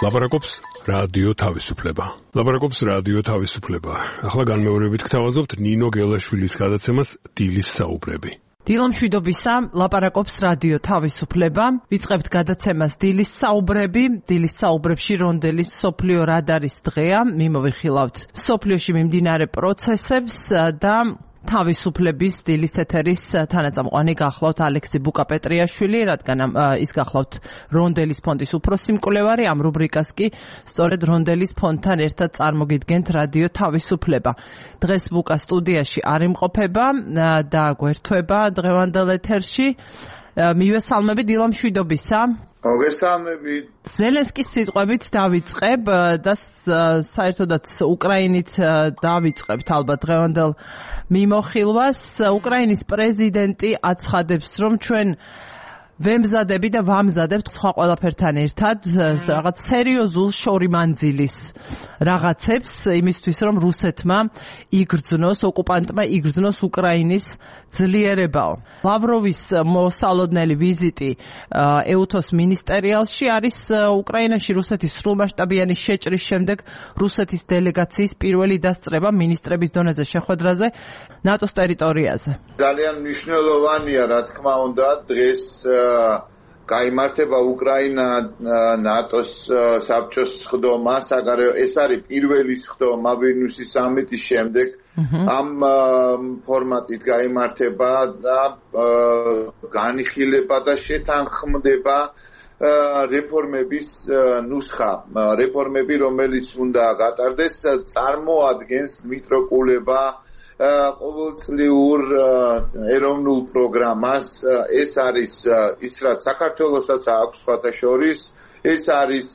ლაპარაკობს რადიო თავისუფლება. ლაპარაკობს რადიო თავისუფლება. ახლა განმეორებით გთავაზობთ ნინო გელაშვილის გადაცემას დილის საუბრები. დილო მშვიდობისა, ლაპარაკობს რადიო თავისუფლება. ვიწყებთ გადაცემას დილის საუბრები. დილის საუბრებში რონდელის მსოფლიო რადარის დღეა. მიმოვიხილავთ მსოფლიოში მიმდინარე პროცესებს და თავისუფლების დილის ეთერის თანაწამყვანი გახლავთ ალექსი ბუკა-პეტრიაშვილი, რადგან ის გახლავთ რონდელის ფონდის უფროსი მკვლევარი. ამ რუბრიკას კი სწორედ რონდელის ფონდთან ერთად წარმოგიდგენთ რადიო თავისუფლება. დღეს ბუკა სტუდიაში არ იმყოფება და გვერდება დღევანდელ ეთერში. მივესალმები, დილო მშვიდობისა. მოგესალმებით. ზელენსკის სიტყვებით დავიწყებ და საერთოდაც უკრაინით დავიწყებთ ალბათ დღევანდელ მიმოხილვას. უკრაინის პრეზიდენტი აცხადებს, რომ ჩვენ ვემზადები და ვამზადებთ სხვა ყველაფერთან ერთად რაღაც სერიოზულ შორიმანძილის რაღაცებს იმისთვის, რომ რუსეთმა იგრძნოს, ოკუპანტმა იგრძნოს უკრაინის ძლიერებაო. ლავროვის მოსალოდნელი ვიზიტი ეუთოს მინისტერიალში არის უკრაინაში რუსეთის სრულმასშტაბიანი შეჭრის შემდეგ რუსეთის დელეგაციის პირველი დასწრება მინისტრების დონეზე შეხვედრაზე ნატოს ტერიტორიაზე. ძალიან მნიშვნელოვანია, რა თქმა უნდა, დღეს გაიმართება უკრაინა ნატოს საბჭოს სხდომა, ეს არის პირველი სხდომა ვილნიუსის სამიტის შემდეგ. ამ ფორმატით გაიმართება და განიხილება და შეთანხმდება რეფორმების ნუსხა. რეფორმები, რომელიც უნდა გატარდეს, წარმოადგენს მიტროკულება ყოველწლიურ ეროვნულ პროგრამას. ეს არის ის, რაც საქართველოსაც აქვს სხვათა შორის, ეს არის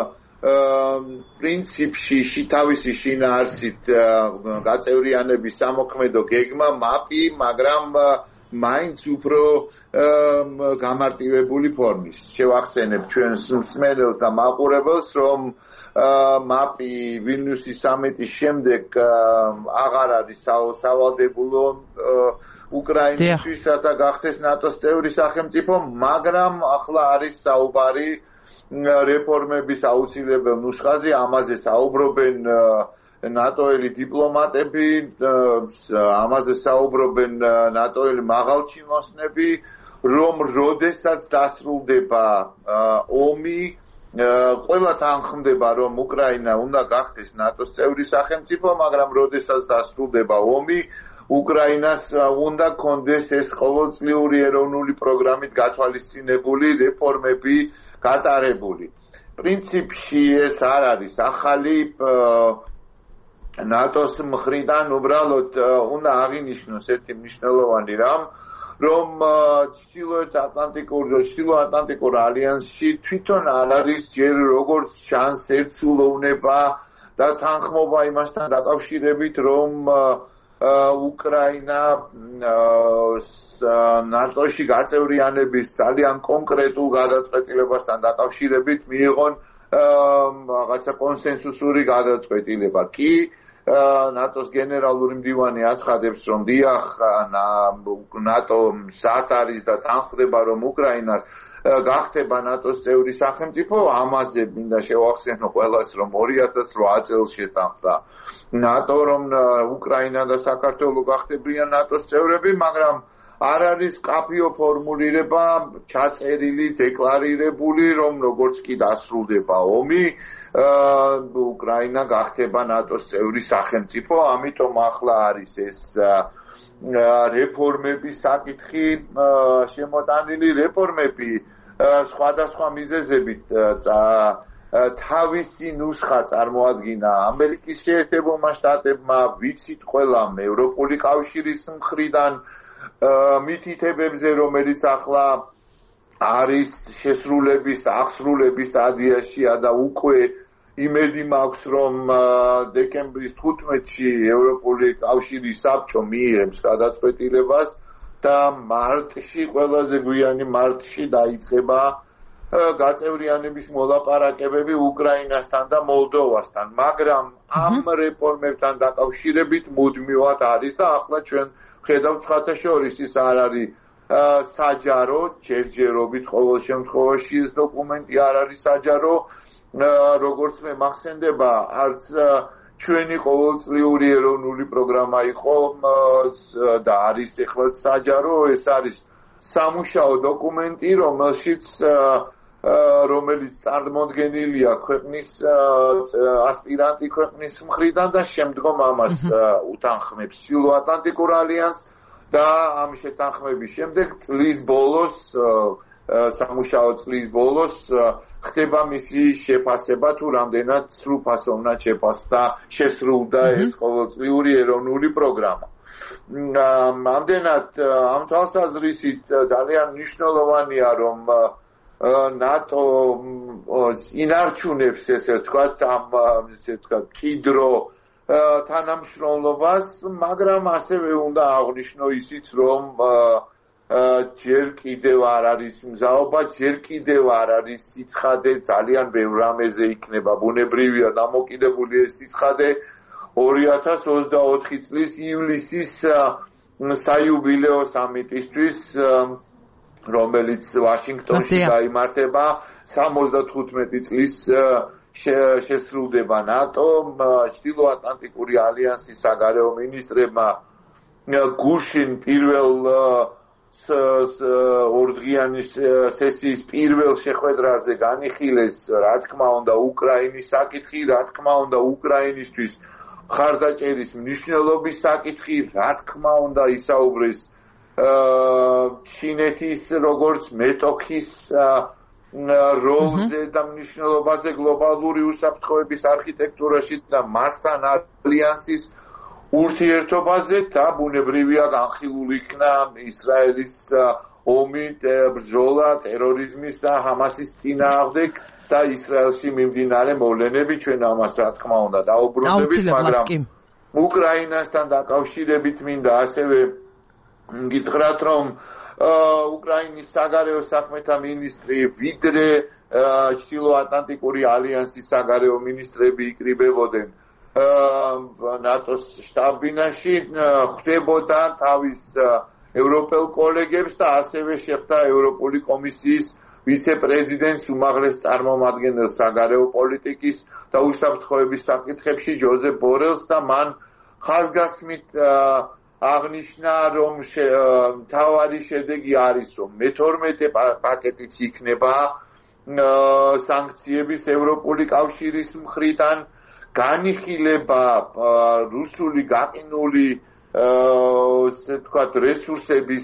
პრინციპში თავისი შინაარსით გაწევრიანების სამოქმედო გეგმა, მაპი, მაგრამ მაინც უფრო გამარტივებული ფორმის. შევახსენებ ჩვენს მსმენელს და მაყურებელს, რომ მაპი ვილნიუსის სამიტის შემდეგ აღარ არის სავალდებულო უკრაინისთვის, რათა გახდეს ნატოს წევრი სახელმწიფო, მაგრამ ახლა არის საუბარი რეფორმების აუცილებელ ნუსხაზე. ამაზე საუბრობენ ნატოელი დიპლომატები, ამაზე საუბრობენ ნატოელი მაღალჩინოსნები, რომ როდესაც დასრულდება ომი, ყველა თანხმდება, რომ უკრაინა უნდა გახდეს ნატოს წევრი სახელმწიფო, მაგრამ როდესაც დასრულდება ომი, უკრაინას უნდა კონდეს ეს ყოველწლიური ეროვნული პროგრამით გათვალისწინებული რეფორმები გატარებული. პრინციპში ეს არ არის ახალი ნატოს მხრიდან, უბრალოდ უნდა აღინიშნოს ერთი მნიშვნელოვანი რამ, რომ ჩრდილოატლანტიკურ ალიანსში თვითონ არ არის ჯერ როგორც ჩანს ერთსულოვნება და თანხმობა იმასთან დაკავშირებით, რომ უკრაინა ნატოში გაწევრიანების ძალიან კონკრეტულ გადაწყვეტილებასთან დაკავშირებით მიიღონ რაღაცა კონსენსუსური გადაწყვეტილება. კი ნატოს გენერალური მდივანი აცხადებს, რომ დიახ, ნატო სად არის და თანხმდება, რომ უკრაინა გახდება ნატოს წევრი სახელმწიფო. ამაზე მინდა შევახსენო ყველას, რომ 2008 წელს შეთანხმდა ნატო, რომ უკრაინა და საქართველო გახდებიან ნატოს წევრები, მაგრამ არ არის კაფიო ფორმულირება ჩაწერილი, დეკლარირებული, რომ როგორც კი დასრულდება ომი, უკრაინა გახდება ნატოს წევრი სახელმწიფო. ამიტომ ახლა არის ეს რეფორმების საკითხი შემოტანილი. რეფორმები სხვადასხვა მიზეზებით თავისი ნუსხა წარმოადგინა ამერიკის შეერთებულმა შტატებმა, ვიცით ყველამ ევროპული კავშირის მხრიდან მითითებებზე, რომელიც ახლა არის შესრულების და აღსრულების სტადიაშია და უკვე იმედი მაქვს, რომ დეკემბრის 15-ში ევროპული კავშირის საბჭო მიიღებს გადაწყვეტილებას და მარტში, ყველაზე გვიანი მარტში დაიწყება გაწევრიანების მოლაპარაკებები უკრაინასთან და მოლდოვასთან, მაგრამ ამ რეფორმებთან დაკავშირებით მუდმივად არის და ახლა ჩვენ ხედავთ სხვათა შორის ის არ არის საჯარო, ჯერჯერობით ყოველ შემთხვევაში ეს დოკუმენტი არ არის საჯარო, როგორც მე მახსენდება, არც ჩვენი ყოველწლიური ეროვნული პროგრამა იყო და არის ეხლა საჯარო, ეს არის სამუშაო დოკუმენტი, რომელიც წარმოდგენილია ქვეყნის ასპირანტი ქვეყნის მხრიდან და შემდგომ ამას უთანხმებს სილო-ატლანტიკურ ალიანსს და ამ შეთანხმების შემდეგ წლის ბოლოს სამუშაო წლის ბოლოს ხდება მისი შეფასება თუ რამდენად სრულფასოვნად შესრულდა ეს ყოველწლიური ეროვნული პროგრამა. ამდენად ამ თვალსაზრისით ძალიან მნიშვნელოვანია რომ ნატო ინარჩუნებს ესე ვთქვათ მჭიდრო თანამშრომლობას, მაგრამ ასევე უნდა აღვნიშნო ისიც რომ ჯერ კიდევ არ არის მზაობა, ჯერ კიდევ არ არის სიცხადე, ძალიან ბევრ რამეზე იქნება ბუნებრივია დამოკიდებული ეს სიცხადე 2024 წლის ივლისის საიუბილეო სამიტისთვის, რომელიც ვაშინგტონში გაიმართება 75 წლის შესრულდება ნატო, ჩრდილო-ატლანტიკური ალიანსის საგარეო მინისტრებმა გუშინ პირველ ორდღიანი სესიის პირველ შეხვედრაზე განიხილეს, რა თქმა უნდა, უკრაინის საკითხი, რა თქმა უნდა, უკრაინისთვის მხარდაჭერის მნიშვნელობის საკითხი, რა თქმა უნდა, ისაუბრეს ჩინეთის როგორც მეტოქის როლზე და მნიშვნელობაზე გლობალური უსაფრთხოების არქიტექტურაში და მასთან ალიანსის ურთიერთობაზე და ბუნებრივია განხილული იქნა ისრაელის ომი, ბრძოლა ტერორიზმის და ჰამასის წინააღმდეგ და ისრაელში მიმდინარე მოვლენები, ჩვენ ამას რა თქმა უნდა დაუბრუნდებით, მაგრამ უკრაინასთან დაკავშირებით მინდა ასევე გითხრათ რომ უკრაინის საგარეო საქმეთა მინისტრი ვიდრე ჩრდილო-ატლანტიკური ალიანსის საგარეო მინისტრები იკრიბებოდნენ ნატოს შტაბ-ბინაში, ხვდებოდა თავის ევროპელ კოლეგებს და ასევე შეხვდა ევროპული კომისიის ვიცე-პრეზიდენტს, უმაღლეს წარმომადგენელს საგარეო პოლიტიკის და უსაფრთხოების საკითხებში ჯოზეფ ბორელს და მან ხაზგასმით აღნიშნა რომ თავარი შედეგი არის რომ მე-12 პაკეტიც იქნება სანქციების ევროპული კავშირის მხრიდან, განიხილება რუსული გაყინული ესე ვთქვათ რესურსების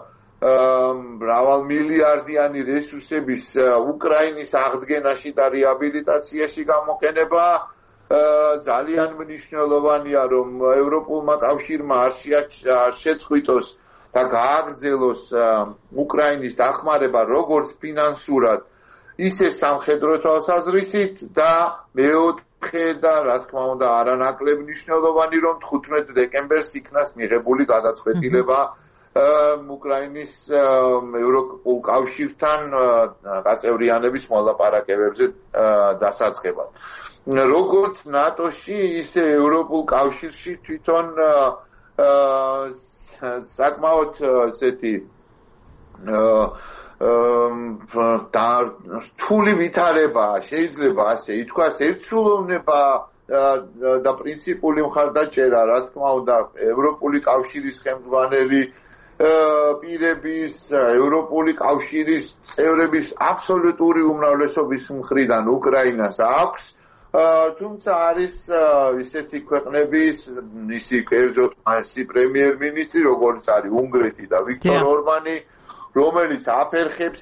მრავალმილიარდიანი რესურსების უკრაინის აღდგენაში და რეაბილიტაციაში გამოყენება ძალიან მნიშვნელოვანია რომ ევროპულმა კავშირმა არ შეწყვიტოს და გააგრძელოს უკრაინის დახმარება როგორც ფინანსურად ისე სამხედრო თვალსაზრისით და მეოთხე და რა თქმა უნდა არანაკლებ მნიშვნელოვანი რომ 15 დეკემბერს იქნას მიღებული გადაწყვეტილება უკრაინის ევროპულ კავშირთან გაწევრიანების მოლაპარაკებებზე დასაწყებად. როგორც ნატოში, ისე ევროპულ კავშირში თვითონ საკმაოდ ესეთი რთული ვითარება შეიძლება ასე ითქვას, ერთსულოვნება და პრინციპული მხარდაჭერა, რა თქმა უნდა, ევროპული კავშირის ხელმძღვანელი პირების, ევროპული კავშირის წევრების აბსოლუტური უმრავლესობის მხრიდან უკრაინას აქვს. თუმცა არის ისეთი ქვეყნების, ისი კერძოდ მასი პრემიერ-მინისტრი, როგორც არის უნგრეთი და ვიქტორ ორბანი, რომელიც აფერხებს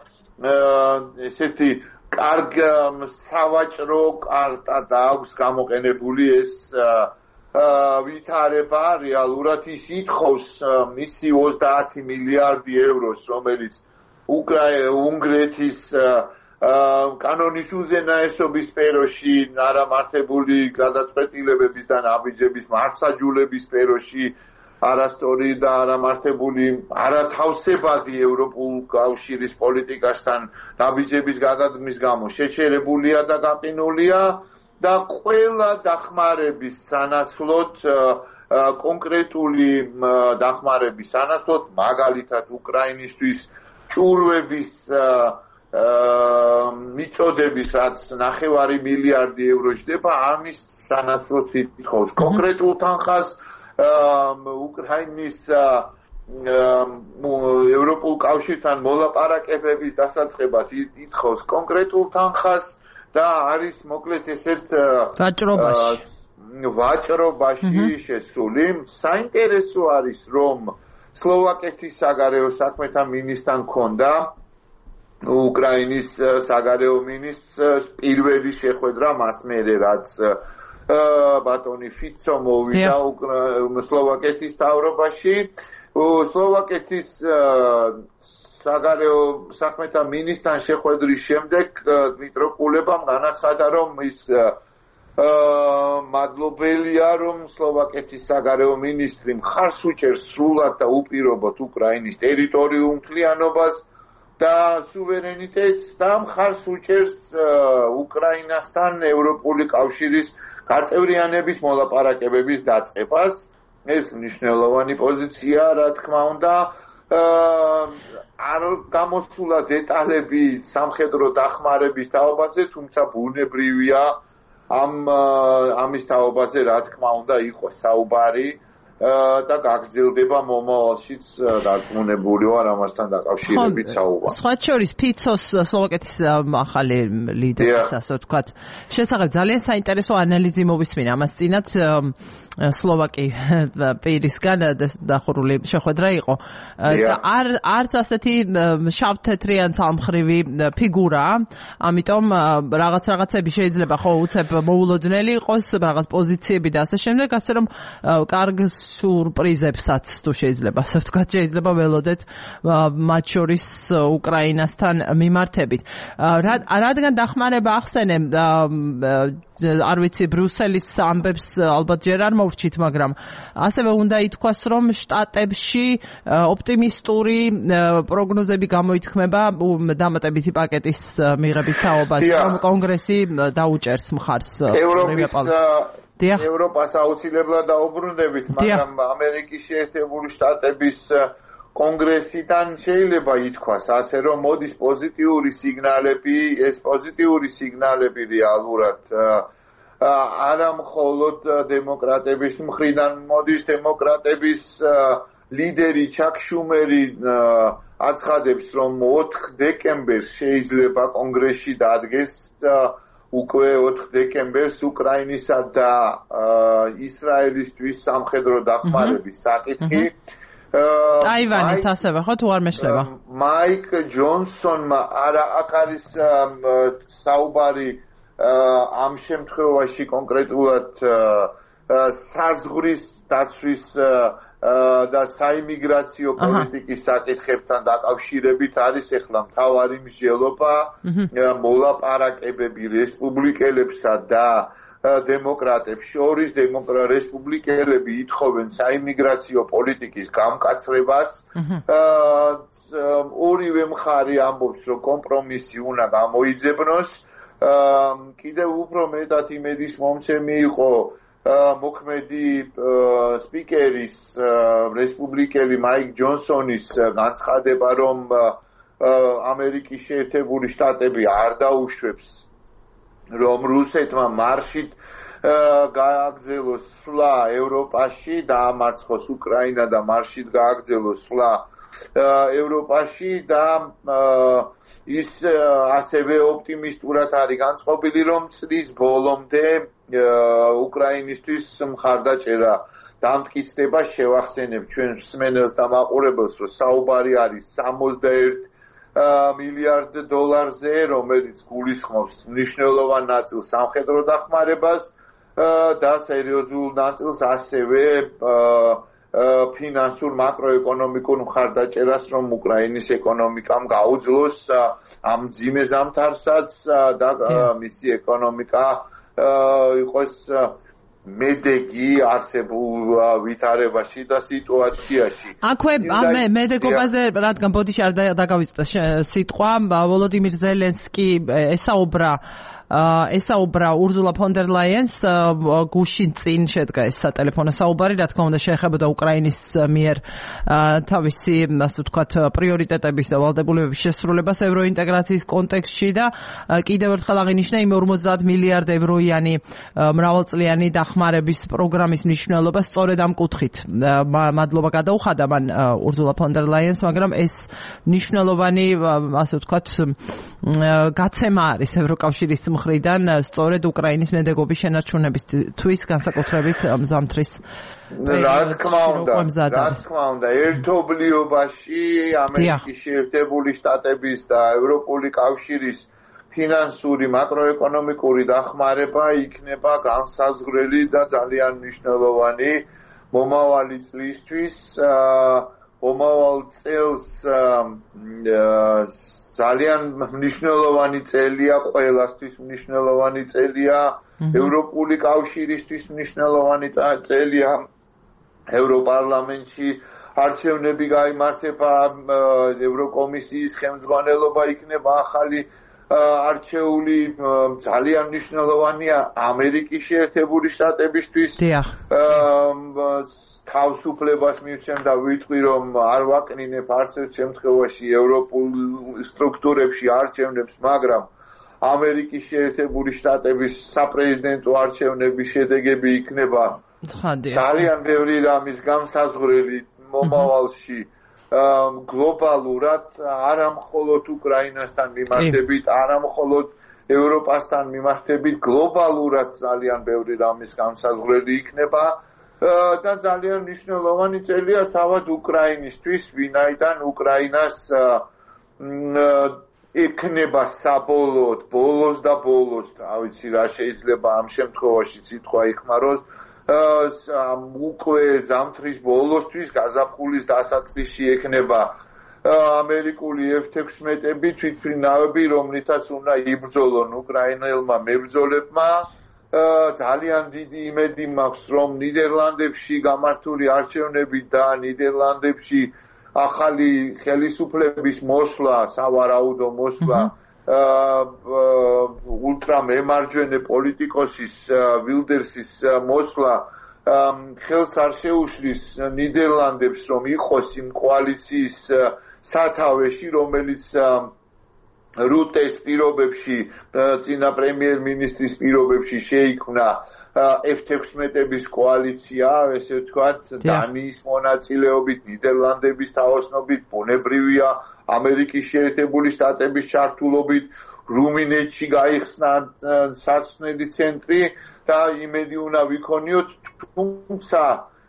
ესეთი კარგ სავაჭრო კარტა და აქვს გამოყენებული ეს ვითარება რეალურად ის ითხოვს მისი 30 მილიარდი ევროს, რომელიც უნგრეთის კანონის უზენაესობის სფეროში არამართებული გადაწყვეტილებების და ნაბიჯების მართსაჯულების სფეროში არასწორი და არამართებული არათავსებადი ევროპულ კავშირის პოლიტიკასთან ნაბიჯების გადადგმის გამო შეჩერებულია და გაყინულია და ყველა დახმარების სანაცვლოდ კონკრეტული დახმარების სანაცვლოდ მაგალითად უკრაინისთვის ჭურვების მიწოდების რაც 9 მილიარდი ევრო ჯდება ამის სანაცვლოდ ითხოვს კონკრეტულ თანხას უკრაინის ევროპულ კავშირთან მოლაპარაკებების დასაწყებად ითხოვს კონკრეტულ თანხას და არის მოკლედ ესეთ ვაჭრობაში შესული. საინტერესო არის რომ სლოვაკეთის საგარეო საქმეთა მინისტრთან ჰქონდა უკრაინის საგარეო მინისტრს პირველი შეხვედრა მას მერე რაც ბატონი ფიცო მოვიდა სლოვაკეთის მთავრობაში. სლოვაკეთის საგარეო საქმეთა მინისტრთან შეხვედრის შემდეგ დმიტრო კულებამ განაცხადა რომ ის მადლობელია რომ სლოვაკეთის საგარეო მინისტრი მხარს უჭერს სრულად და უპირობოდ უკრაინის ტერიტორიულ მთლიანობას და სუვერენიტეტს და მხარს უჭერს უკრაინასთან ევროპული კავშირის გაწევრიანების მოლაპარაკებების დაწყებას. ეს მნიშვნელოვანი პოზიცია, რა თქმა უნდა. არ გამოსულა დეტალები სამხედრო დახმარების თაობაზე, თუმცა ბუნებრივია ამის თაობაზე, რა თქმა უნდა, იყოს საუბარი და გაგრძელდება მომავალშიც დარწმუნებული ვარ ამასთან დაკავშირებით საუბარი. სხვა შორის ფიცოს სლოვაკეთის ახალი ლიდერის ასე ვთქვათ, შესახებ ძალიან საინტერესო ანალიზი მოვისმინა ამას წინათ სლოვაკი პირისგან დახურული შეხვედრა იყო და არც ასეთი შავ-თეთრი ან ცალმხრივი ფიგურა, ამიტომ რაღაცები შეიძლება ხო უცებ მოულოდნელი იყოს, რაღაც პოზიციები და ასე შემდეგ, ასე რომ კარგ სურპრიზებსაც თუ შეიძლება ასე ვთქვათ, შეიძლება ველოდეთ მათ შორის უკრაინასთან მიმართებით. რადგან დახმარება ახსენე, არ ვიცი ბრიუსელის ამბებს ალბათ ჯერ არ მოვრჩით, მაგრამ ასევე უნდა ითქვას, რომ შტატებში ოპტიმისტური პროგნოზები გამოითქმება დამატებითი პაკეტის მიღების თაობაზე, რომ კონგრესი დაუჭერს მხარს. ევროპას აუცილებლად დაუბრუნდებით, მაგრამ ამერიკის შეერთებული შტატების კონგრესიდან შეიძლება ითქვას ასე, რომ მოდის პოზიტიური სიგნალები, ეს პოზიტიური სიგნალები რეალურად არა მხოლოდ დემოკრატების მხრიდან მოდის, დემოკრატების ლიდერი ჩაკ შუმერი აცხადებს, რომ 4 დეკემბერს შეიძლება კონგრესში დადგეს უკვე 4 დეკემბერს უკრაინისა და ისრაელისთვის სამხედრო დახმარების საკითხი. ტაივანის ასევე ხო თუ არ მეშლება? მაიკ ჯონსონმა აქ არის საუბარი ამ შემთხვევაში კონკრეტულად საზღვრის დაცვის და საიმიგრაციო პოლიტიკის საკითხებთან დაკავშირებით არის ახლა მთავარი მსჯელობა მოლაპარაკებები რესპუბლიკელებსა და დემოკრატებს შორის. რესპუბლიკელები ითხოვენ საიმიგრაციო პოლიტიკის გამკაცრებას. ორივე მხარე ამბობს, რომ კომპრომისი უნდა გამოიძებნოს. კიდევ უფრო მეტად იმედის მომცემი იყო მოქმედი სპიკერის რესპუბლიკელი მაიკ ჯონსონის განცხადება, რომ ამერიკის შეერთებული შტატები არ დაუშვებს რომ რუსეთმა მარშით გააგრძელოს სვლა ევროპაში, დაამარცხოს უკრაინა და მარშით გააგრძელოს სვლა ევროპაში და ის ასევე ოპტიმისტურად არის განწყობილი, რომ წლის ბოლომდე უკრაინისთვის მხარდაჭერა დამტკიცდება. შევახსენებ ჩვენ მსმენელს და მაყურებელს, რომ საუბარი არის 61 მილიარდ დოლარზე, რომელიც გულისხმობს მნიშვნელოვან ნაწილს სამხედრო დახმარებას და სერიოზულ ნაწილს ასევე ფინანსურ მაკროეკონომიკურ მხარდაჭერას, რომ უკრაინის ეკონომიკამ გაუძლოს ამ მძიმე ზამთარსაც და მისი ეკონომიკა იყოს მედეგი არსებულ ვითარებაში და სიტუაციაში. აქვე მედეგობაზე რადგან ბოდიში არ დაგავიწყდა სიტყვა, ვოლოდიმირ ზელენსკი ესაუბრა ესაუბრა Ursula von der Leyen's გუშინ წინ შედგა ეს სატელეფონო საუბარი, რა თქმა უნდა შეეხებოდა უკრაინის მიერ თავისი, ასე ვთქვათ, პრიორიტეტების და ვალდებულებების შესრულებას ევროინტეგრაციის კონტექსტში და კიდევ ერთხელ აღინიშნა იმ 50 მილიარდ ევროიანი მრავალწლიანი დახმარების პროგრამის მნიშვნელობა სწორედ ამ კუთხით. მადლობა გადაუხადა მან Ursula von der Leyen's, მაგრამ ეს მნიშვნელოვანი, ასე ვთქვათ, გაცემა არის ევროკავშირის მხრიდან სწორედ უკრაინის მედეგობის შენარჩუნებისთვის, განსაკუთრებით ზამთრის რა თქმა უნდა, ერთობლიობაში ამერიკის შეერთებული შტატების და ევროპული კავშირის ფინანსური მაკროეკონომიკური დახმარება იქნება განსაზღვრელი და ძალიან მნიშვნელოვანი მომავალი წლისთვის. მომავალ წელს ძალიან მნიშვნელოვანი წელია, ყველასთვის მნიშვნელოვანი წელია, ევროპული კავშირისთვის მნიშვნელოვანი წელია, ევროპარლამენტში არჩევნები გაიმართება, ევროკომისიის ხელმძღვანელობა იქნება ახალი არჩეული, ძალიან მნიშვნელოვანია ამერიკის შეერთებული შტატებისთვის. თავისუფლებას მივცემ და ვიტყვი, რომ არ ვაკნინებ არც ერთ შემთხვევაში ევროპულ სტრუქტურებში არჩევნებს, მაგრამ ამერიკის შეერთებული შტატების საპრეზიდენტო არჩევნების შედეგები იქნება ძალიან ბევრი რამის განსაზღვრელი მომავალში გლობალურად, არა მხოლოდ უკრაინასთან მიმართებით, არა მხოლოდ ევროპასთან მიმართებით, გლობალურად ძალიან ბევრი რამის განსაზღვრელი იქნება. და ძალიან მნიშვნელოვანი წელია თავად უკრაინისთვის, ვინაიდან უკრაინას ექნება საბოლოოდ, ბოლოს და ბოლოს, რა ვიცი რა შეიძლება ამ შემთხვევაში სიტყვა იხმაროს, უკვე ზამთრის ბოლოსთვის გაზაფხულის დასაწყისში ექნება ამერიკული F-16-ები, თვითმფრინავები, რომლითაც უნდა იბრძოლონ უკრაინელმა მებრძოლებმა. ძალიან დიდი იმედი მაქვს, რომ ნიდერლანდებში გამართული არჩევნები და ნიდერლანდებში ახალი ხელისუფლების მოსვლა, სავარაუდო მოსვლა ულტრამემარჯვენე პოლიტიკოსის ვილდერსის მოსვლა ხელს არ შეუშლის ნიდერლანდებს, რომ იყოს იმ კოალიციის სათავეში, რომელიც რუტეს პირობებში, წინა პრემიერ-მინისტრის პირობებში შეიქმნა F-16-ების კოალიცია, ესე ვთქვათ, დანიის მონაწილეობით, ნიდერლანდების თაოსნობით, ბუნებრივია ამერიკის შეერთებული შტატების ჩართულობით, რუმინეთში გაიხსნა საცვლელი ცენტრი და იმედი უნდა ვიქონიოთ, თუმცა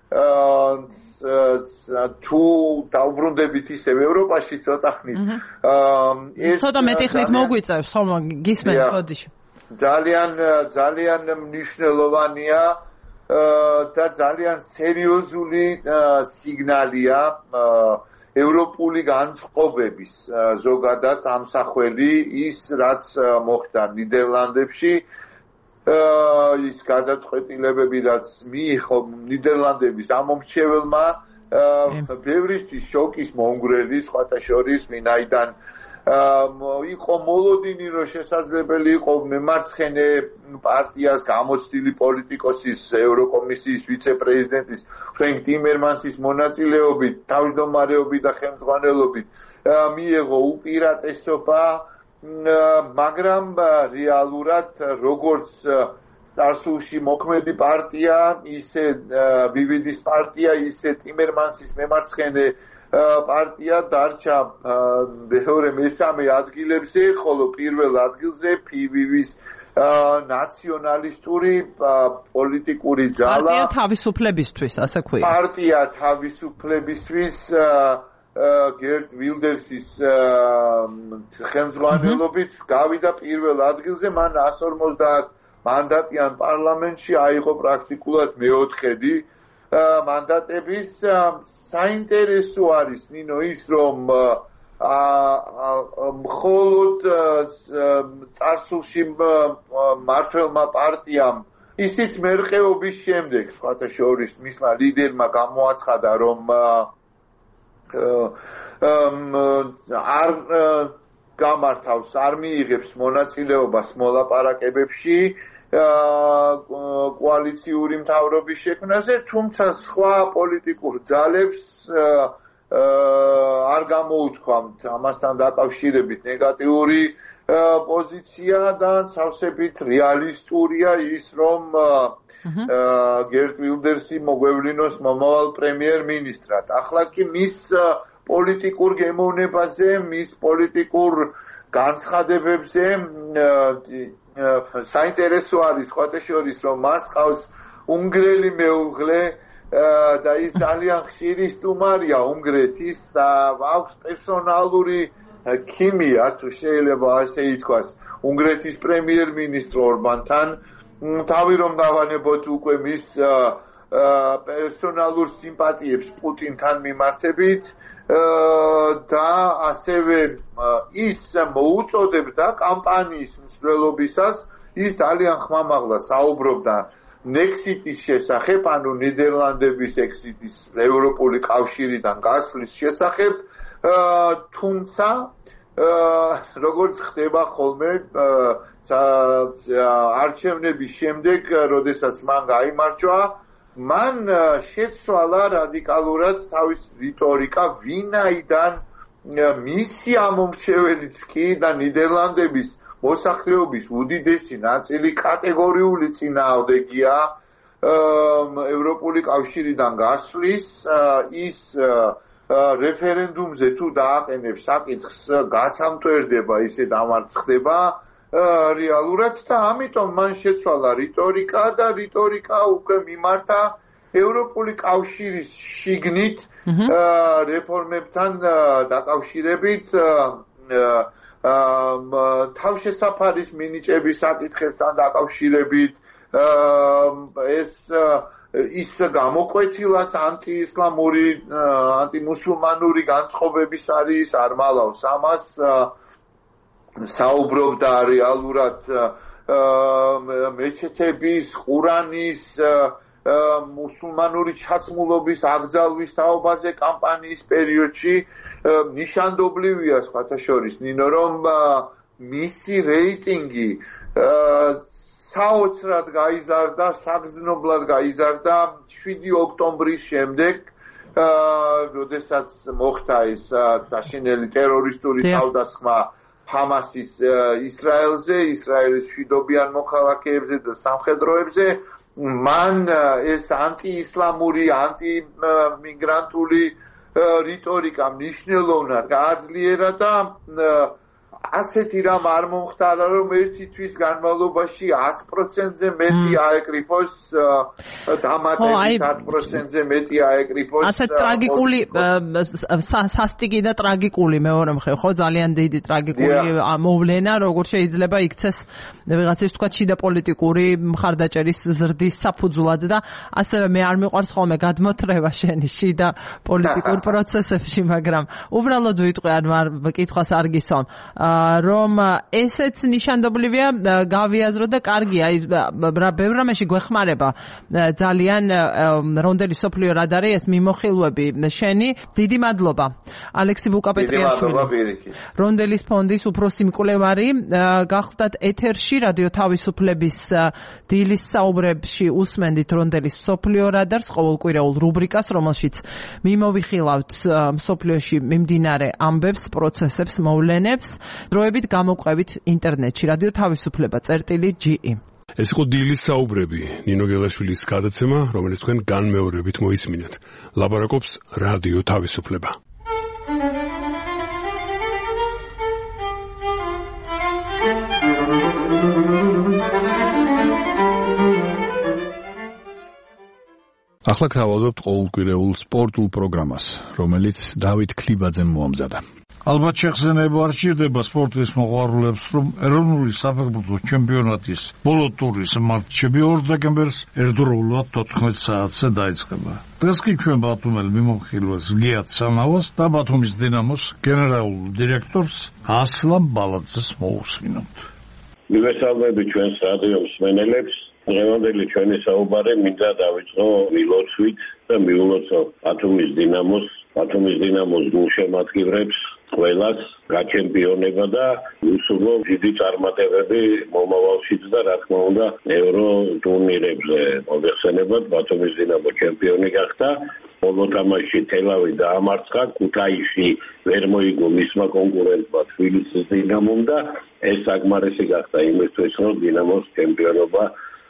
თუ დაუბრუნდებით ისევ ევროპაში ცოტა ხნით. ცოტა მეტი ხნით მოგვიწევს, ხომ გისმენთ ხოდიში. ძალიან მნიშვნელოვანია და ძალიან სერიოზული სიგნალია ევროპული განწყობების ზოგადად ამსახველი ის, რაც მოხდა ნიდერლანდებში. ის გადაწყვეტილებები, რაც მიიღო ნიდერლანდების ამომრჩეველმა, ბევრისთვის შოკის მომგვრელი, სხვათა შორის, ვინაიდან იყო მოლოდინი, რომ შესაძლებელი იყო მემარცხენე პარტიას გამოცდილი პოლიტიკოსის, ევროკომისიის ვიცე-პრეზიდენტის ფრენკ ტიმერმანსის მონაწილეობით, თავმჯდომარეობით და ხელმძღვანელობით მიიღო უპირატესობა, მაგრამ რეალურად როგორც წარსულში მოქმედი პარტია, ისე ბიბიდის პარტია, ისე ტიმერმანსის მემარცხენე პარტია დარჩა მეორე მესამე ადგილებზე, ხოლო პირველ ადგილზე PVV-ს ნაციონალისტური პოლიტიკური ძალა პარტია თავისუფლებისთვის, ასე ქვია. პარტია თავისუფლებისთვის გერტ ვილდერსის ხელმძღვანელობით გავიდა პირველ ადგილზე, მან 150 მანდატიან პარლამენტში აიღო პრაქტიკულად მეოთხედი მანდატების. საინტერესო არის, ნინო, ის რომ მხოლოდ წარსულში მმართველმა პარტიამ, ისიც მერყეობის შემდეგ, სხვათა შორის მისმა ლიდერმა გამოაცხადა, რომ გამართავს, არ მიიღებს მონაწილეობას მოლაპარაკებებში კოალიციური მთავრობის შექმნაზე, თუმცა სხვა პოლიტიკურ ძალებს არ გამოუთქვამთ ამასთან დაკავშირებით ნეგატიური პოზიცია და სავსებით რეალისტურია ის, რომ გერტ ვილდერსი მოგვევლინოს მომავალ პრემიერ-მინისტრად. ახლა კი მის პოლიტიკურ გემოვნებაზე, მის პოლიტიკურ განცხადებებზე საინტერესო არის ხოთეშორის, რომ მას ყავს უნგრელი მეუღლე და ის ძალიან ხშირი სტუმარია უნგრეთის და აქვს პერსონალური ქიმია, თუ შეიძლება ასე ითქვას, უნგრეთის პრემიერ-მინისტრ ორბანთან. თავი რომ დავანებოთ უკვე მის პერსონალურ სიმპათიებს პუტინთან მიმართებით და ასევე ის მოუწოდებდა კამპანიის მსვლელობისას, ის ძალიან ხმამაღლა საუბრობდა ნექსიტის შესახებ, ანუ ნიდერლანდების ექსიტის ევროპული კავშირიდან გასვლის შესახებ, თუმცა როგორც ხდება ხოლმე არჩევნების შემდეგ, როდესაც მან გაიმარჯვა, მან შეცვალა რადიკალურად თავის რიტორიკა, ვინაიდან მისი ამომრჩეველიც კი და ნიდერლანდების მოსახლეობის უდიდესი ნაწილი კატეგორიული წინააღმდეგია ევროპული კავშირიდან გასვლის, ის რეფერენდუმზე თუ დააყენებს საკითხს, გაცამტვერდება, ისე დამარცხდება რეალურად და ამიტომ მან შეცვალა რიტორიკა და რიტორიკა უკვე მიმართა ევროპული კავშირის შიგნით რეფორმებთან დაკავშირებით, თავშესაფარის მინიჭების საკითხებთან დაკავშირებით, ის გამოკვეთილად ანტიისლამური, ანტიმუსულმანური განწყობების არის, არ მალავს ამას, საუბრობდა რეალურად მეჩეთების, ყურანის, მუსულმანური ჩაცმულობის აკრძალვის თაობაზე კამპანიის პერიოდში. ნიშანდობლივია სხვათა შორის, ნინო, რომ მისი რეიტინგი საოცრად გაიზარდა, საგრძნობლად გაიზარდა 7 ოქტომბრის შემდეგ, როდესაც მოხდა ეს დაშინელი ტერორისტული თავდასხმა ჰამასის ისრაელზე, ისრაელის მშვიდობიან მოქალაქეებზე და სამხედროებზე. მან ეს ანტიისლამური, ანტიმიგრანტული რიტორიკა მნიშვნელოვნად გააძლიერა და ასეთი რამ არ მომხდარა, რომ ერთი თვის განმავლობაში 10%-ზე მეტი აეკრიფოს დამატებით 10%-ზე მეტი აეკრიფოს. ასე ტრაგიკული, სასტიკი და ტრაგიკული მეორე მხრივ, ხო, ძალიან დიდი ტრაგიკული მოვლენა, როგორ შეიძლება იქცეს ვიღაცის თქვა შიდა პოლიტიკური მხარდაჭერის ზრდის საფუძვლად და ასევე მე არ მიყვარს ხოლმე გადმოთრევა შენი შიდა პოლიტიკურ პროცესებში, მაგრამ უბრალოდ ვიტყვი, ანუ კითხვას არ გისვამ. რომ ესეც ნიშანდობლივია, გავიაზრო და კარგია, ბევრ რამეში გვეხმარება ძალიან რონდელი სოფლიო რადარი, ეს მიმოხილვები შენი. დიდი მადლობა. ალექსი ბუკაპეტრიაშვილი, რონდელის ფონდის უფროსი მკვლევარი, გახლდათ ეთერში რადიო თავისუფლების დილის საუბრებში უსმენდით რონდელის სოფლიო რადარს, ყოველკვირეულ რუბრიკას, რომელშიც მიმოვიხილავთ სოფლიოში მიმდინარე ამბებს, პროცესებს, მოვლენებს. დროებით გამოყვებით ინტერნეტში რადიო თავისუფლება წერტილი.ge. ეს იყო დილის საუბრები, ნინო გელაშვილის გადაცემა, რომელიც თქვენ განმეორებით მოისმინეთ. ლაპარაკობს რადიო თავისუფლება. ახლა გთავაზობთ ყოველკვირეულ სპორტულ პროგრამას, რომელიც დავით ქლიბაძემ მოამზადა. ალბათ შეხსენება არ სჭირდება სპორტის მოყვარულებს, რომ ეროვნული საფეხბურთო ჩემპიონატის ბოლო ტურის მატჩები 2 დეკემბერს ერთდროულად 14 საათზე დაიწყება. დღეს კი ჩვენ ბათუმელ მიმოხილვას გიათ სანავას და ბათუმის დინამოს გენერალურ დირექტორს ასლან ბალაძეს მოусმინოთ. მივესალმები ჩვენს რადიო მსმენელებს. დღევანდელი ჩვენი საუბარი მინდა დავიწყო მილოცვით და მიულოცო ბათუმის დინამოს გულშემატკივრებს ყველას გაჩემპიონება და უსულო დიდი წარმატებები მომავალშიც და რა თქმა უნდა ევრო ტურნირებზე მოგეხსენებათ ბათუმის დინამო ჩემპიონი გახდა ბოლო თამაში თელავი დაამარცხა ქუთაისში ვერ მოიგო მისმა კონკურენტმა თბილისის დინამომ და ეს საკმარისი გახდა იმისთვის რომ დინამოს ჩემპიონობა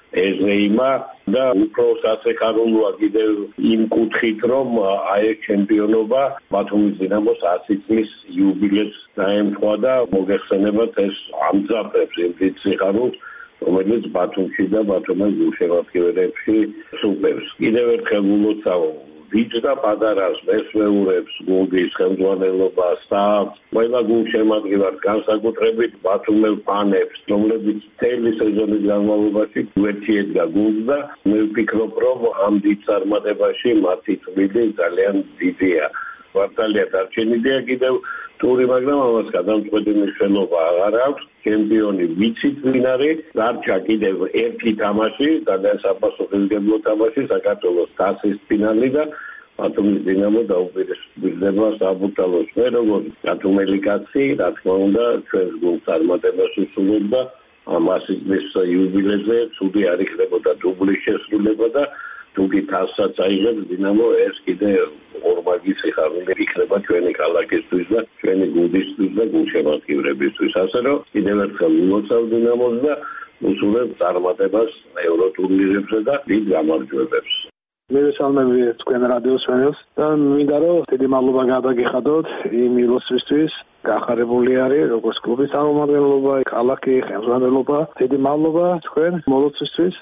ეზეიმა და უფრო სასიხარულოა კიდევ იმ კუთხით რომ აი ჩემპიონობა ბათუმის დინამოს 100 წლის იუბილეს დაემთხვა და მოგეხსენებათ ეს ამძაფრებს იმ დიდ სიხარულს რომელიც ბათუმში და ბათუმის გულშემატკივრებში სულებს კიდევ ერთხელ ულოცავ ვიჯ და პადარას მესვეურებს გუნდის ხელმძღვანელობა სტაფს ყველა გულშემატკივარს განსაკუთრებით ბათუმელ ფანებს რომლებიც მთელი სეზონის განმავლობაში უერთიედგა გუნდს და მე ვფიქრობ რომ ამ დიდ წარმატებაში მათი წვლილი ძალიან დიდია ვარტალია დარჩენილია კიდევ ტური მაგრამ ამას გადამწყვეტი მნიშვნელობა აღარ აქვს ჩემპიონი ვიცით ვინ არის დარჩა კიდევ ერთი თამაში ძალიან საფასუხებლო თამაში საქართველოს თასის ფინალი და ბათუმის დინამო დაუპირისპირდება საბურთალოს მე როგორც ბათუმელი კაცი რა თქმა უნდა ჩვენს გუნდს წარმატებას უსურვებ და ამ 100 წლის იუბილეზე ცუდი არ იქნებოდა დუბლის შესრულება და თუკი თასსაც აიღებს დინამო ეს კიდევ ორმაგი სიხარული იქნება ჩვენი ქალაქისთვის და ჩვენი გუნდისთვის და გულშემატკივრებისთვის ასე რომ კიდევ ერთხელ ულოცავ დინამოს და უსურვებ წარმატებას ევრო ტურნირებზე და დიდ გამარჯვებებს მივესალმები თქვენ რადიოს ვენელს და მინდა რომ დიდი მადლობა გადაგიხადოთ იმ ილუსტრისთვის გახარებული არის როგორც კლუბის წარმომადგენლობა ქალაქი ხელმძღვანელობა დიდი მადლობა თქვენ მოლოცვისთვის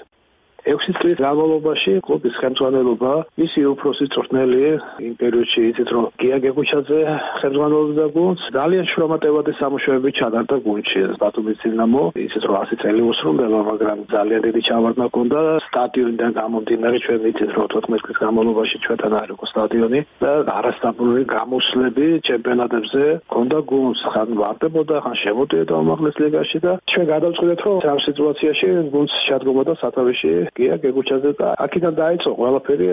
6 წლის განმავლობაში კლუბის ხელმძღვანელობა მისი უფროსი წვრთნელი იმ პერიოდში იცით რომ გია გეგუჩაძე ხელმძღვანელობდა გუნდს ძალიან შრომატევადი სამუშაოები ჩატარდა გუნდში ბათუმის დინამო იცით რომ 100 წელი უსრულდება მაგრამ ძალიან დიდი ჩავარდნა ჰქონდა სტადიონიდან გამომდინარე ჩვენ იცით რომ 14 წლის განმავლობაში ჩვენთან არ იყო სტადიონი და არასტაბილური გამოსვლები ჩემპიონატებზე ჰქონდა გუნდს ხან ვარდებოდა ხან შემოდიოდა უმაღლეს ლიგაში და ჩვენ გადავწყვიტეთ რომ ამ სიტუაციაში გუნდს ჩადგმოდა სათავეში გია გეგუჩაძე და აქედან დაიწყო ყველაფერი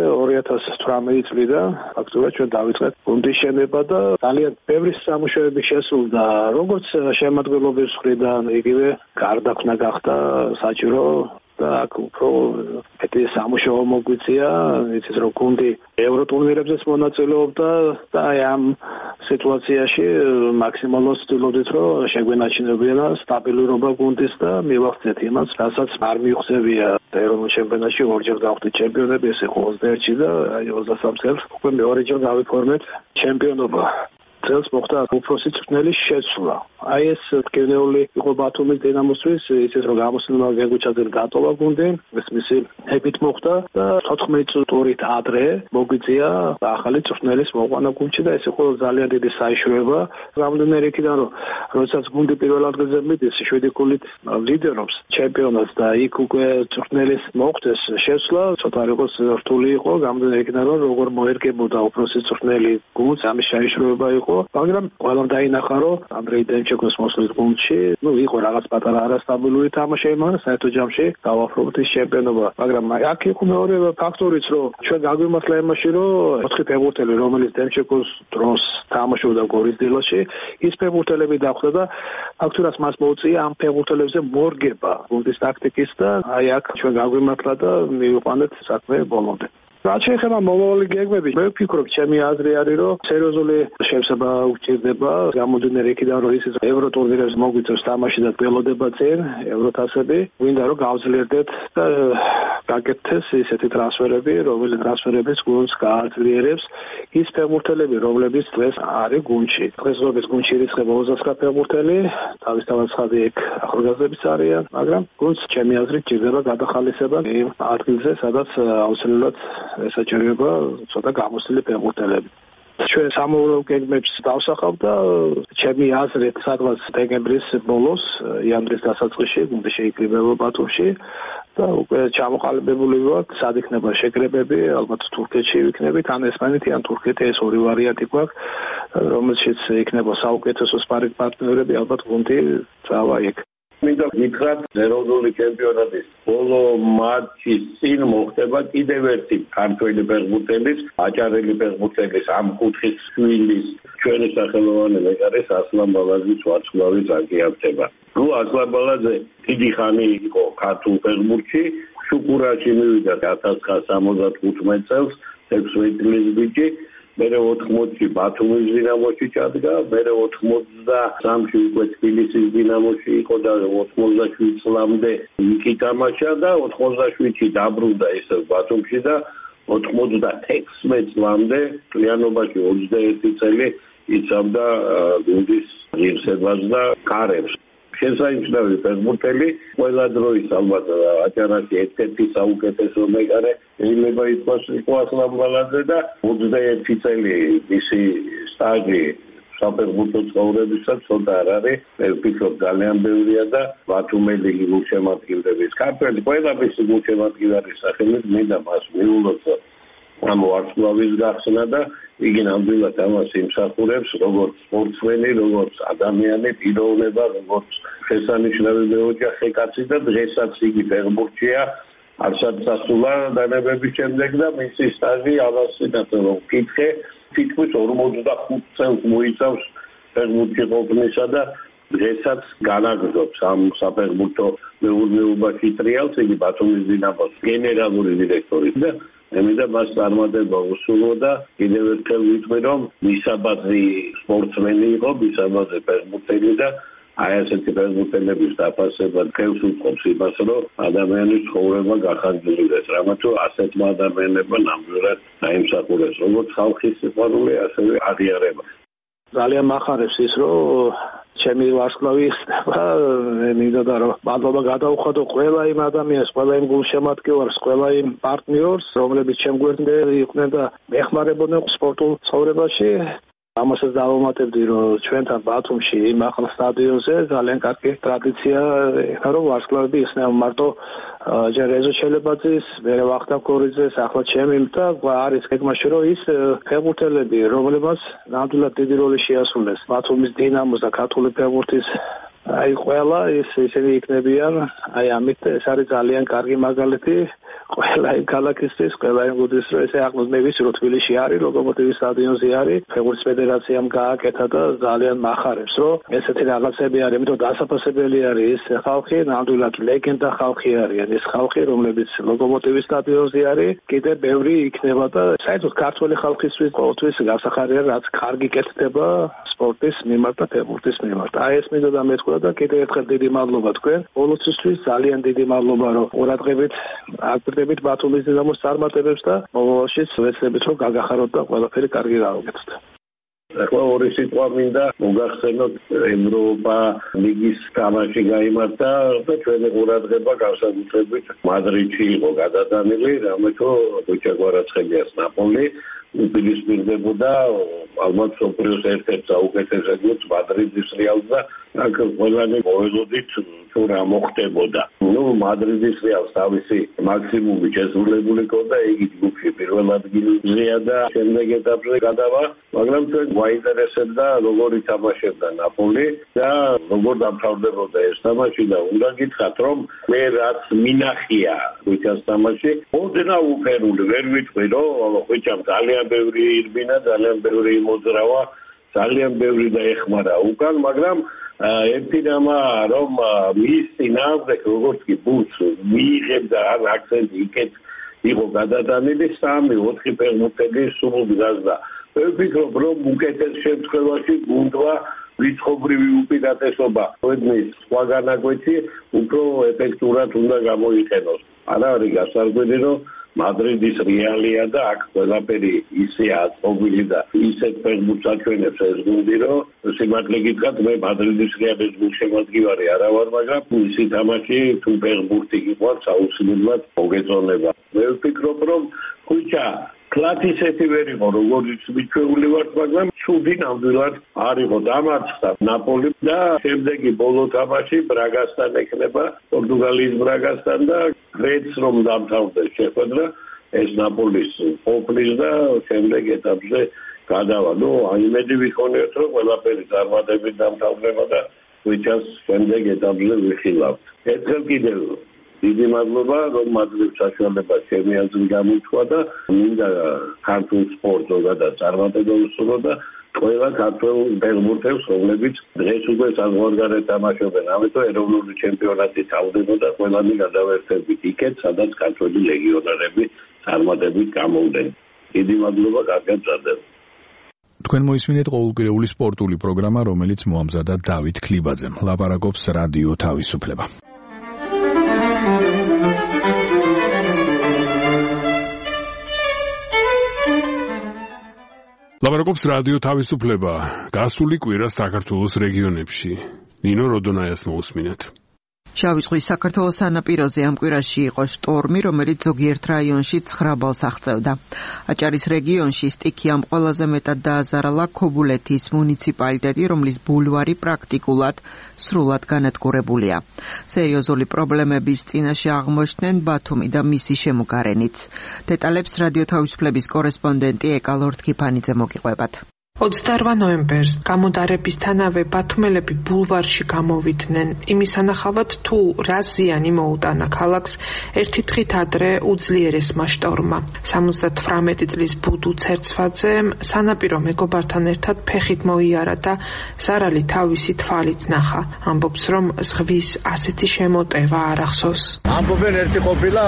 2018 წლიდან ფაქტობრივად ჩვენ დავიწყეთ გუნდის შენება და ძალიან ბევრი სამუშაოები შესრულდა როგორც შემადგენლობის მხრიდან იგივე გარდაქმნა გახდა საჭირო და აქ უფრო მეტი სამუშაო მოგვიწია იცით რომ გუნდი ევრო ტურნირებზეც მონაწილეობდა და აი ამ სიტუაციაში მაქსიმალურად ვცდილობდით რომ შეგვენაჩინებინა სტაბილურობა გუნდის და მივახცეთ იმას რასაც არ მივხსევია ეროვნულ ჩემპიონატში ორჯერ გავხდით ჩემპიონები ეს იყო 21-ში და აი 23 წელს უკვე მეორეჯერ გავიფორმეთ ჩემპიონობა წელს მოხდა უფროსი წვრთნელის შეცვლა. აი ეს მტკივნეული იყო ბათუმის დინამოსთვის, ისეთ რომ გამოსულმა გეგუჩაძემ დატოვა გუნდი, ეს მისი ჰებით მოხდა და 14 ტურით ადრე მოგვიწია ახალი წვრთნელის მოყვანა გუნდში და ეს იყო ძალიან დიდი საიშუება. გამომდინარე იქიდან რომ როდესაც გუნდი პირველ ადგილზე მიდის 7 გოლით ლიდერობს ჩემპიონატს და იქ უკვე წვრთნელის მოხდეს შეცვლა, ცოტა როგორც რთული იყო, გამომდინარე იქიდან რომ როგორ მოერგებოდა უფროსი წვრთნელი გუნდს, ამის საიშუება იყო. მაგრამ ყველამ დაინახა რომ ანდრეი დემჩეკოს მოსვლის გუნდში იყო რაღაც პატარა არასტაბილური თამაში მაგრამ საერთო ჯამში გავაფრთხილდით ის ჩემპიონობა მაგრამ აქ იყო მეორე ფაქტორიც რომ ჩვენ გაგვიმართლა იმაში რომ 4 ფეხბურთელი რომელიც დემჩეკოს დროს თამაშობდა გორის დილოში ის ფეხბურთელები დახვდა და ფაქტურად მას მოუწია ამ ფეხბურთელებზე მორგება გუნდის ტაქტიკის და აი აქ ჩვენ გაგვიმართლა და მივიყვანეთ საქმე ბოლომდე რაც შეეხება მომავალი გეგმები, მე ვფიქრობ, ჩემი აზრი არის, რომ სერიოზული შევსება უჭირდება, გამომდინარე იქიდან, რომ ისიც ევროტურნირებს მოგვიწევს თამაში და გველოდება წინ ევროთასები, გვინდა რომ გავძლიერდეთ და გაკეთდეს ისეთი ტრანსფერები, რომელიც ტრანსფერების გუნდს გააძლიერებს ის ფეხბურთელები, რომლებიც დღეს არის გუნდში. დღეს როგორც გუნდში ირიცხება 29 ფეხბურთელი, თავისთავად ცხადი იქ ახალგაზრდებიც არიან, მაგრამ გუნდს ჩემი აზრით ჭირდება გადახალისება იმ ადგილზე, სადაც აუცილებლად ესაჭიროება ცოტა გამოსილი ფეხბურთელები. ჩვენ სამოურავ გეგმებს დავსახავ და ჩემი აზრით სადღაც დეკემბრის ბოლოს, იანვრის დასაწყისში გუნდი შეიკრიბება ბათუმში და უკვე ჩამოყალიბებული ვართ, სად იქნება შეკრებები, ალბათ თურქეთში ვიქნებით, ან ესპანეთი, ან თურქეთი, ეს ორი ვარიანტი გვაქვს, რომელშიც იქნება საუკეთესო სპარინგ პარტნიორები, ალბათ გუნდი წავა იქ. მინდა გითხრათ ეროვნული ჩემპიონატის ბოლო მატჩის წინ მოხდება კიდევ ერთი ქართველი ფეხბურთელის, აჭარელი ფეხბურთელის ამ კუთხის შვილის ჩვენი სახელოვანი მეკარის ასლან ბალაძის ვარსკვლავი წაგიაფთება. ასლან ბალაძე დიდი ხანი იყო ქართულ ფეხბურთში, შუქურაში მივიდა 1975 წელს 16 წლის ბიჭი. მერე 80-ში ბათუმის დინამოში ჩადგა, მერე 83-ში უკვე თბილისის დინამოში იყო და 87 წლამდე იქ ითამაშა და 87-ში დაბრუნდა ისევ ბათუმში და 96 წლამდე კლიანობაში 21 წელი იცავდა გუნდის ღირსებას და კარებს. შესანიშნავი ფეხბურთელი, ყველა დროის ალბათ აჭარაში ერთ-ერთი საუკეთესო მეკარე შეიძლება ითქვას იყო ასლან ბალაძე და 21 წელი მისი სტაჟი საფეხბურთო ცხოვრებისაც ცოტა არ არის. მე ვფიქრობ ძალიან ბევრია და ბათუმელი გულშემატკივრების ქართველი ყველა მისი გულშემატკივრის სახელით მინდა მას მიულოთ ამ ვარსკვლავის გახსნა და იგი ნამდვილად ამას იმსახურებს როგორც სპორტსმენი, როგორც ადამიანი, პიროვნება, როგორც შესანიშნავი მეოჯახე კაცი და დღესაც იგი ფეხბურთშია არცად დასულა დანებების შემდეგ და მისი სტაჟი ამასინაც რომ ვკითხე თითქმის 45 წელს მოიცავს ფეხბურთში ყოფნისა და დღესაც განაგრძობს ამ საფეხბურთო მეურნეობაში ტრიალს იგი ბათუმის დინამოს გენერალური დირექტორი და ემიდა მას წარმატება უსურვო და კიდევ ერთხელ ვიტყვი რომ მისაბაძი სპორტსმენი იყო, მისაბაძი ფეხბურთელი და აი ასეთი ფეხბურთელების დაფასება თელს უწყობს იმას რომ ადამიანის ცხოვრება გახარჯულდეს, რამათო ასეთმა ადამიანებმა ნამდვილად დაიმსახურეს როგორც ხალხის სიყვარული, ასევე აღიარება. ძალიან მახარებს ის რომ ჩემი ვარსკვლავი ხდება, მინდოდა რომ მადლობა გადაუხადო ყველა იმ ადამიანს, ყველა იმ გულშემატკივარს, ყველა იმ პარტნიორს, რომლებიც ჩემ გვერდზე იყვნენ და ეხმარებოდნენ სპორტულ ცხოვრებაში. ამასაც დავუმატებდი რომ ჩვენთან ბათუმში იმ ახალ სტადიონზე ძალიან კარგი ტრადიცია იქნა რომ ვარსკვლავები ისნევა მარტო ჯერ რეზო ჩელებაძის, მერე ვახტანგ კორიძეს, ახლა ჩემი და არის გეგმაში რომ ის ფეხბურთელები რომლებსაც ნამდვილად დიდი როლი შეასრულეს ბათუმის დინამოს და ქართული ფეხბურთის აი ყველა ისინი იქნებიან აი ამით ეს არის ძალიან კარგი მაგალითი ყველა იმ ქალაქისთვის, ყველა იმ გუნდის რომ ესე ახლოს მე ვიცი რომ თბილისში არის ლოკომოტივის სტადიონზე არის ფეხბურთის ფედერაციამ გააკეთა და ძალიან მახარებს რომ ესეთი რაღაცები არის, იმიტომ დასაფასებელი არის ეს ხალხი, ნამდვილად ლეგენდა ხალხი არიან ეს ხალხი, რომლებიც ლოკომოტივის სტადიონზე არის, კიდე ბევრი იქნება და საერთოდ ქართველი ხალხისთვის ყოველთვის გასახარია რაც კარგი კეთდება სპორტის მიმართ და ფეხბურთის მიმართ. აი ეს მინდოდა მეთქვა და კიდე ერთხელ დიდი მადლობა თქვენ բոլოცისთვის, ძალიან დიდი მადლობა რომ ყურადღებით აკეთებით ბათუმის დინამოს წარმატებებს და მომავალშიც ვეცდებით რომ გაგახაროთ და ყველაფერი კარგი გავაკეთოთ. ახლა ორი სიტყვა მინდა მოგახსენოთ ევროპა ლიგის თამაში გაიმართა და ჩვენი ყურადღება განსაკუთრებით მადრიდში იყო გადატანილი, რამეთო გოჩა გვარაცხელიას ნაპოლი უპირისპირდებოდა ალბათ სოფლიოს ერთ-ერთ საუკეთესო გუნდს მადრიდის რეალს და აქ ყველანი მოელოდით თუ რა მოხდებოდა. მადრიდის რეალს თავისი მაქსიმუმი შესრულებული ჰქონდა, იგი ჯგუფში პირველ ადგილზეა და შემდეგ ეტაპზე გადავა, მაგრამ ჩვენ გვაინტერესებდა როგორ ითამაშებდა ნაპოლი და როგორ დამთავრდებოდა ეს თამაში და უნდა გითხრათ რომ მე რაც მინახია ხუჩას თამაში ოდნავ უფერული ვერ ვიტყვი რომ ხუჩამ ძალიან ბევრი ირბინა, ძალიან ბევრი მოძრავა, ძალიან ბევრი დაეხმარა უკან, მაგრამ ერთი რამა რომ მის წინააღმდეგ როგორც კი ბურთს მიიღებდა ან აქცენტი იქეთ იყო გადატანილი 3-4 ფეხბურთელი სულ გზაზდა. მე ვფიქრობ რომ უკეთეს შემთხვევაში გუნდმა რიცხობრივი უპირატესობა ოდნის სხვა განაკვეთი უფრო ეფექტურად უნდა გამოიყენოს. არა არის გასარკვევი რომ მადრიდის რეალია და აქ ყველაფერი ისეა აწყობილი და ისეთ ფეხბურთს აჩვენებს ეს გუნდი რომ სიმართლე გითხრათ მე მადრიდის რეალის გულშემატკივარი არა ვარ, მაგრამ ისი თამაში თუ ფეხბურთი გიყვარს აუცილებლად მოგეწონება. მე ვფიქრობ რომ ხუჩა კლათისეთი ვერ იყო როგორც მიჩვეული ვარ, მაგრამ ცუდი ნამდვილად არ იყო. დამარცხდა ნაპოლი და შემდეგი ბოლო თამაში ბრაგასთან ექნება, პორტუგალიის ბრაგასთან და გრეც რომ დამთავრდეს შეხვედრა ეს ნაპოლის ყოფნის და შემდეგ ეტაპზე გადავა. აიმედი ვიქონიოთ რომ ყველაფერი წარმატებით დამთავრდება და ხვიჩას შემდეგ ეტაპზე ვიხილავთ. ერთხელ კიდევ დიდი მადლობა, რომ მადლობთ საშუალება ჩემი აზრი გამოთქვა და მინდა ქართულ სპორტს ზოგადად წარმატებულ სულო და ყველა ქართულ ფეხბურთელს, რომლებიც დღეს უკვე საზღვარგარეთ თამაშობენ, ამიტომ ეროვნული ჩემპიონატი თავდებოდა ყველანი გადავერთებით იქეთ, სადაც ქართველი ლეგიონერები წარმატებით გამოვიდნენ. დიდი მადლობა, კარგად მზადდება. თქვენ მოისმინეთ ყოველკვირეული სპორტული პროგრამა, რომელიც მოამზადა დავით ქლიბაძემ. ლაპარაკობს რადიო თავისუფლება. ლაპარაკობს რადიო თავისუფლება. გასული კვირა საქართველოს რეგიონებში. ნინო როდონაიას მოусმინეთ. შავი ზღვის საქართველოს სანაპიროზე ამ კვირაში იყო შტორმი, რომელიც ზოგიერთ რაიონში 9 ბალს აღწევდა. აჭარის რეგიონში სტიქიამ ყველაზე მეტად დააზარალა ქობულეთის მუნიციპალიტეტი, რომლის ბულვარი პრაქტიკულად სრულად განადგურებულია. სერიოზული პრობლემების წინაშე აღმოჩნდნენ ბათუმი და მისი შემოგარენიც. დეტალებს რადიო თავისუფლების კორესპონდენტი ეკალორთქიფანიძე მოგიყვებათ. 28 ნოემბერს გამოდარებისთანავე ბათუმელები ბულვარში გამოვიდნენ იმის ანახავად თუ რა ზიანი მოუტანა ქალაქს ერთი დღით ადრე უძლიერესმა შტორმმა. 78 წლის ბუდუ ცერცვაძემ სანაპირო მეგობართან ერთად ფეხით მოიარა და ზარალი თავისი თვალით ნახა. ამბობს, რომ ზღვის ასეთი შემოტევა არ ახსოვს. ამბობენ ერთი ყოფილა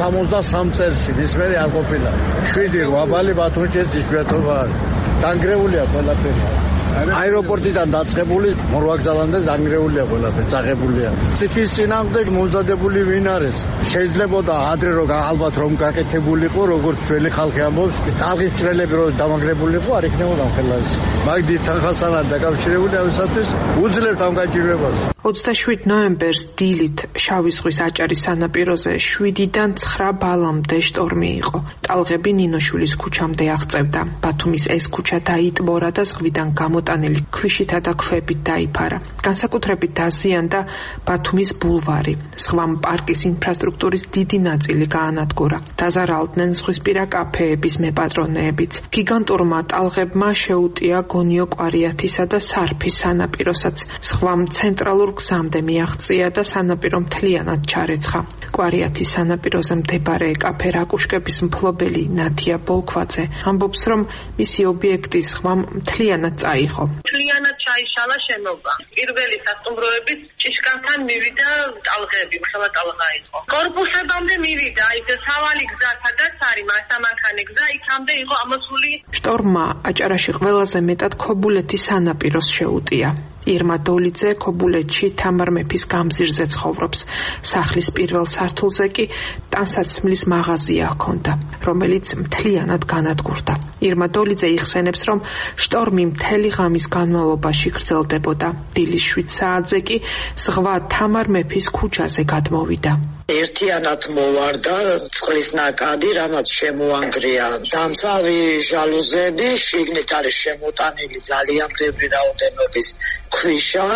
63 წელში, მის მერე არ ყოფილა. 7-8 ბალი ბათუმში იშვიათობა არის. დანგრეულია ყველაფერი. აეროპორტიდან დაწყებული მორვაგზალამდე დანგრეულია ყველაფერი, წაღებულია. ციხის წინააღმდეგ მომზადებული ვინ არის? შეიძლებოდა ადრე რომ ალბათ რომ გაკეთებულიყო, როგორც ჩვენი ხალხი ამბობს, ტალღის ჭრელები რომ დამაგრებულიყო, არ იქნებოდა ხელა ის. მაგ დიდ თანხასთან არ დაკავშირებული ამისათვის უძლებთ ამ გაჭირვებას. 27 ნოემბერს დილით შავი ზღვის აჭარის სანაპიროზე 7-დან 9 ბალამდე შტორმი იყო. ტალღები ნინოშვილის ქუჩამდე აღწევდა. ბათუმის ეს ქუჩა დაიტბორა და ზღვიდან გამოტანილი ქვიშითა და ქვებით დაიფარა. განსაკუთრებით დაზიანდა ბათუმის ბულვარი. ზღვამ პარკის ინფრასტრუქტურის დიდი ნაწილი გაანადგურა. დაზარალდნენ ზღვისპირა კაფეების მეპატრონეებიც. გიგანტურმა ტალღებმა შეუტია გონიო კვარიათისა და სარფის სანაპიროსაც. ზღვამ ცენტრალურ გზამდე მიაღწია და სანაპირო მთლიანად ჩარეცხა. კვარიათის სანაპიროზე მდებარე კაფე რაკუშკების მფლობელი ნათია ბოლქვაძე ამბობს, რომ მისი ობიექტი ზღვამ მთლიანად წაიღო. მთლიანად ჩაიშალა შენობა. პირველი სასტუმროების ჭიშკართან მივიდა ტალღები, ხელა ტალღა იყო. კორპუსებამდე მივიდა, ის სავალი გზა, სადაც არის მასამანქანე გზა, იქამდე იყო ამოსული. შტორმმა აჭარაში ყველაზე მეტად ქობულეთის სანაპიროს შეუტია. ირმა დოლიძე ქობულეთში თამარ მეფის გამზირზე ცხოვრობს. სახლის პირველ სართულზე კი ტანსაცმლის მაღაზია ჰქონდა, რომელიც მთლიანად განადგურდა. ირმა დოლიძე იხსენებს, რომ შტორმი მთელი ღამის განმავლობაში გრძელდებოდა. დილის 7 საათზე კი ზღვა თამარ მეფის ქუჩაზე გადმოვიდა. ერთიანად მოვარდა წყლის ნაკადი, რამაც შემოანგრია დამცავი ჟალუზები, შიგნით არის შემოტანილი ძალიან ბევრი რაოდენობის ქვიშა,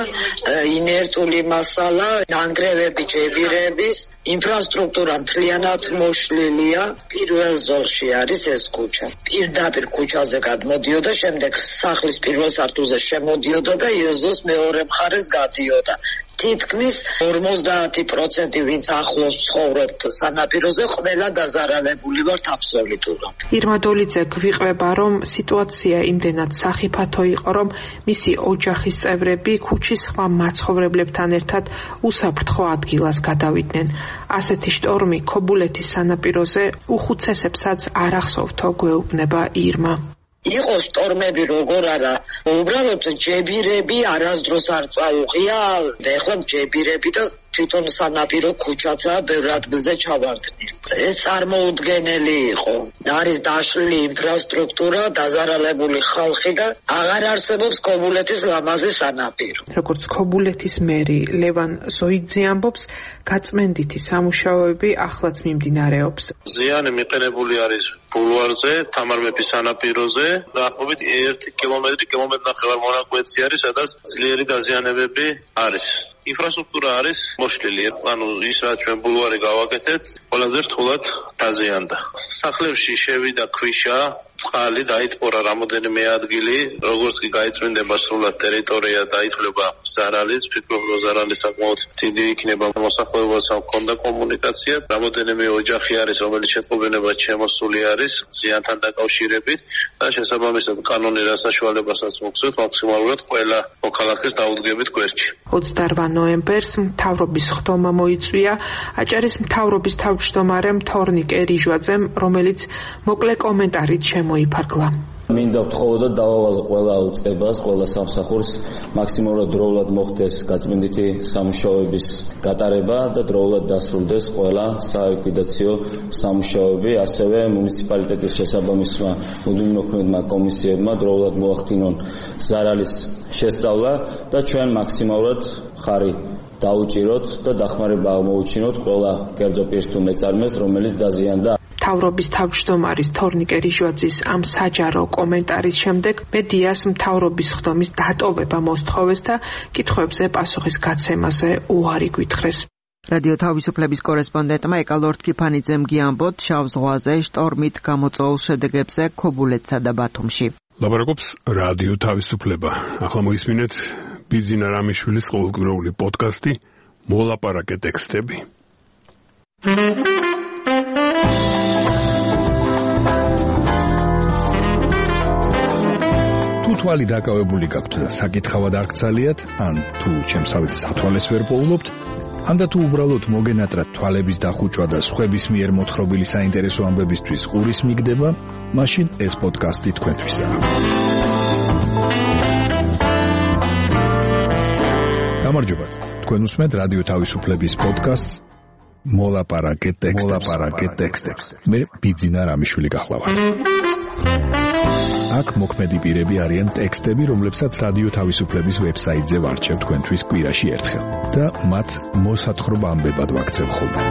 ინერტული მასალა, ნანგრევები, ჯებირების, ინფრასტრუქტურა მთლიანად მოშლილია. პირველ ზოლში არის ეს ქუჩა. პირდაპირ ქუჩაზე გადმოდიოდა, შემდეგ სახლის პირველ სართულზე შემოდიოდა და ეზოს მეორე მხარეს გადიოდა. თითქმის 50% ვინც ახლოს ცხოვრობთ სანაპიროზე, ყველა დაზარალებული ვართ აბსოლუტურად. ირმა დოლიძე გვიყვება, რომ სიტუაცია იმდენად სახიფათო იყო, რომ მისი ოჯახის წევრები ქუჩის სხვა მაცხოვრებლებთან ერთად უსაფრთხო ადგილას გადავიდნენ. ასეთი შტორმი ქობულეთის სანაპიროზე უხუცესებსაც არ ახსოვთო, გვეუბნება ირმა. იყო შტორმები როგორ არა, უბრალოდ ჯებირები არასდროს არ წაუღია, ეხლა ჯებირები და თვითონ სანაპირო ქუჩაცაა ბევრ ადგილზე ჩავარდნილი. ეს წარმოუდგენელი იყო. არის დაშლილი ინფრასტრუქტურა, დაზარალებული ხალხი და აღარ არსებობს ქობულეთის ლამაზი სანაპირო. როგორც ქობულეთის მერი ლევან ზოიძე ამბობს, გაწმენდითი სამუშაოები ახლაც მიმდინარეობს. ზიანი მიყენებული არის ბულვარზე, თამარ მეფის სანაპიროზე, დაახლოებით 1 კილომეტრი მონაკვეთი არის, სადაც ძლიერი დაზიანებები არის. ინფრასტრუქტურა არის მოშლილი, ანუ ის რაც ჩვენ ბულვარი გავაკეთეთ, ყველაზე რთულად დაზიანდა. სახლებში შევიდა ქვიშა, წყალი დაიტბორა რამდენიმე ადგილი, როგორც კი გაიწმინდება სრულად ტერიტორია დაითვლება ზარალის, ფიქრობ რომ ზარალი საკმაოდ დიდი იქნება, მოსახლეობასთან ჰქონდა კომუნიკაცია, რამდენიმე ოჯახი არის, რომელიც შეტყობინება შემოსული არის ზიანთან დაკავშირებით და შესაბამისად კანონიერ საშუალებასაც მოგცევთ მაქსიმალურად ყველა მოქალაქეს დაუდგებით გვერდში. 28 ნოემბერს მთავრობის ხდომა მოიწვია აჭარის მთავრობის თავმჯდომარემ თორნიკე რიჟვაძემ, რომელიც მოკლე კომენტარით შემოიფარგლა. მინდა ვთხოვო და დავავალო ყველა უწყებას, ყველა სამსახურს მაქსიმალურად დროულად მოხდეს გაწმენდითი სამუშაოების გატარება და დროულად დასრულდეს ყველა სალიკვიდაციო სამუშაოები, ასევე მუნიციპალიტეტის შესაბამისმა მუდმივმოქმედმა კომისიებმა დროულად მოახდინონ ზარალის შესწავლა და ჩვენ მაქსიმალურად ხარი დაუჭიროთ და დახმარება აღმოუჩინოთ ყველა კერძო პირს თუ მეწარმეს, რომელიც დაზიანდა. მთავრობის თავმჯდომარის თორნიკე რიჟვაძის ამ საჯარო კომენტარის შემდეგ მედიას მთავრობის ხდომის დატოვება მოსთხოვეს და კითხვებზე პასუხის გაცემაზე უარი გვითხრეს. რადიო თავისუფლების კორესპონდენტმა ეკალორთქიფანიძემ გიამბოთ შავ ზღვაზე შტორმით გამოწვეულ შედეგებზე ქობულეთსა და ბათუმში. ლაპარაკობს რადიო თავისუფლება. ახლა მოისმინეთ ბიძინა რამიშვილის ყოველკვირეული პოდკასტი მოლაპარაკე ტექსტები. თუ თვალი დაკავებული გაქვთ და საკითხავად არ გცალიათ, ან თუ ჩემსავით სათვალეს ვერ პოულობთ, ან და თუ უბრალოდ მოგენატრათ თვალების დახუჭვა და სხვების მიერ მოთხრობილი საინტერესო ამბებისთვის ყურის მიგდება, მაშინ ეს პოდკასტი თქვენთვისაა. გამარჯობათ. თქვენ უსმენთ რადიო თავისუფლების პოდკასტს მოლაპარაკე ტექსტებს. მე ბიძინა რამიშვილი გახლავართ. აქ მოქმედი პირები არიან ტექსტები, რომლებსაც რადიო თავისუფლების ვებსაიტზე ვარჩევ თქვენთვის კვირაში ერთხელ და მათ მოსათხრობ ამბებად ვაქცევ ხოლმე.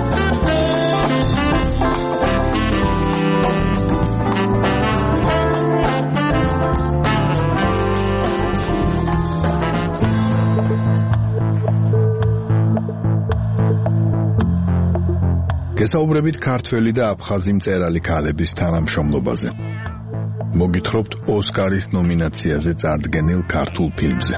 გესაუბრებით ქართველი და აფხაზი მწერალი ქალების თანამშრომლობაზე. მოგითხრობთ ოსკარის ნომინაციაზე წარდგენილ ქართულ ფილმზე.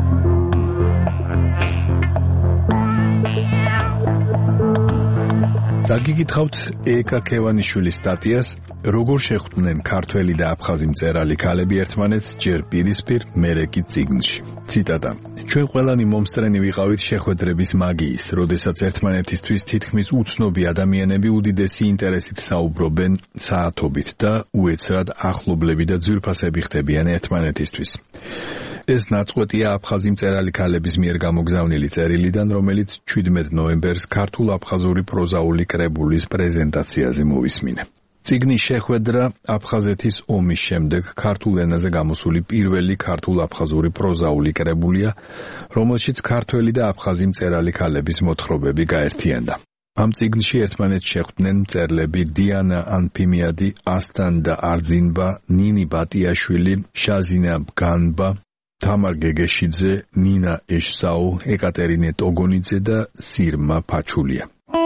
დაგიგითხავთ ეკა ქევანიშვილის სტატიას როგორ შეხვდნენ ქართველი და აფხაზი მწერალი ქალები ერთმანეთს ჯერ პირისპირ, მერე კი წიგნში. ციტატა: ჩვენ ყველანი მომსწრენი ვიყავით შეხვედრების მაგიის, როდესაც ერთმანეთისთვის თითქმის უცნობი ადამიანები უდიდესი ინტერესით საუბრობენ საათობით და უეცრად ახლობლები და ძვირფასები ხდებიან ერთმანეთისთვის. ეს ნაწყვეტია აფხაზი მწერალი ქალების მიერ გამოგზავნილი წერილიდან, რომელიც 17 ნოემბერს ქართულ-აფხაზური პროზაული კრებულის პრეზენტაციაზე მოვისმინე. წიგნის შეხვედრა აფხაზეთის ომის შემდეგ ქართულ ენაზე გამოსული პირველი ქართულ-აფხაზური პროზაული კრებულია, რომელშიც ქართველი და აფხაზი მწერალი ქალების მოთხრობები გაერთიანდა. ამ წიგნში ერთმანეთს შეხვდნენ მწერლები დიანა ანფიმიადი, ასთან და არძინბა, ნინი ბატიაშვილი, შაზინა ბგანბა, თამარ გეგეშიძე, ნინა ეშსაუ, ეკატერინე ტოგონიძე და სირმა ფაჩულია.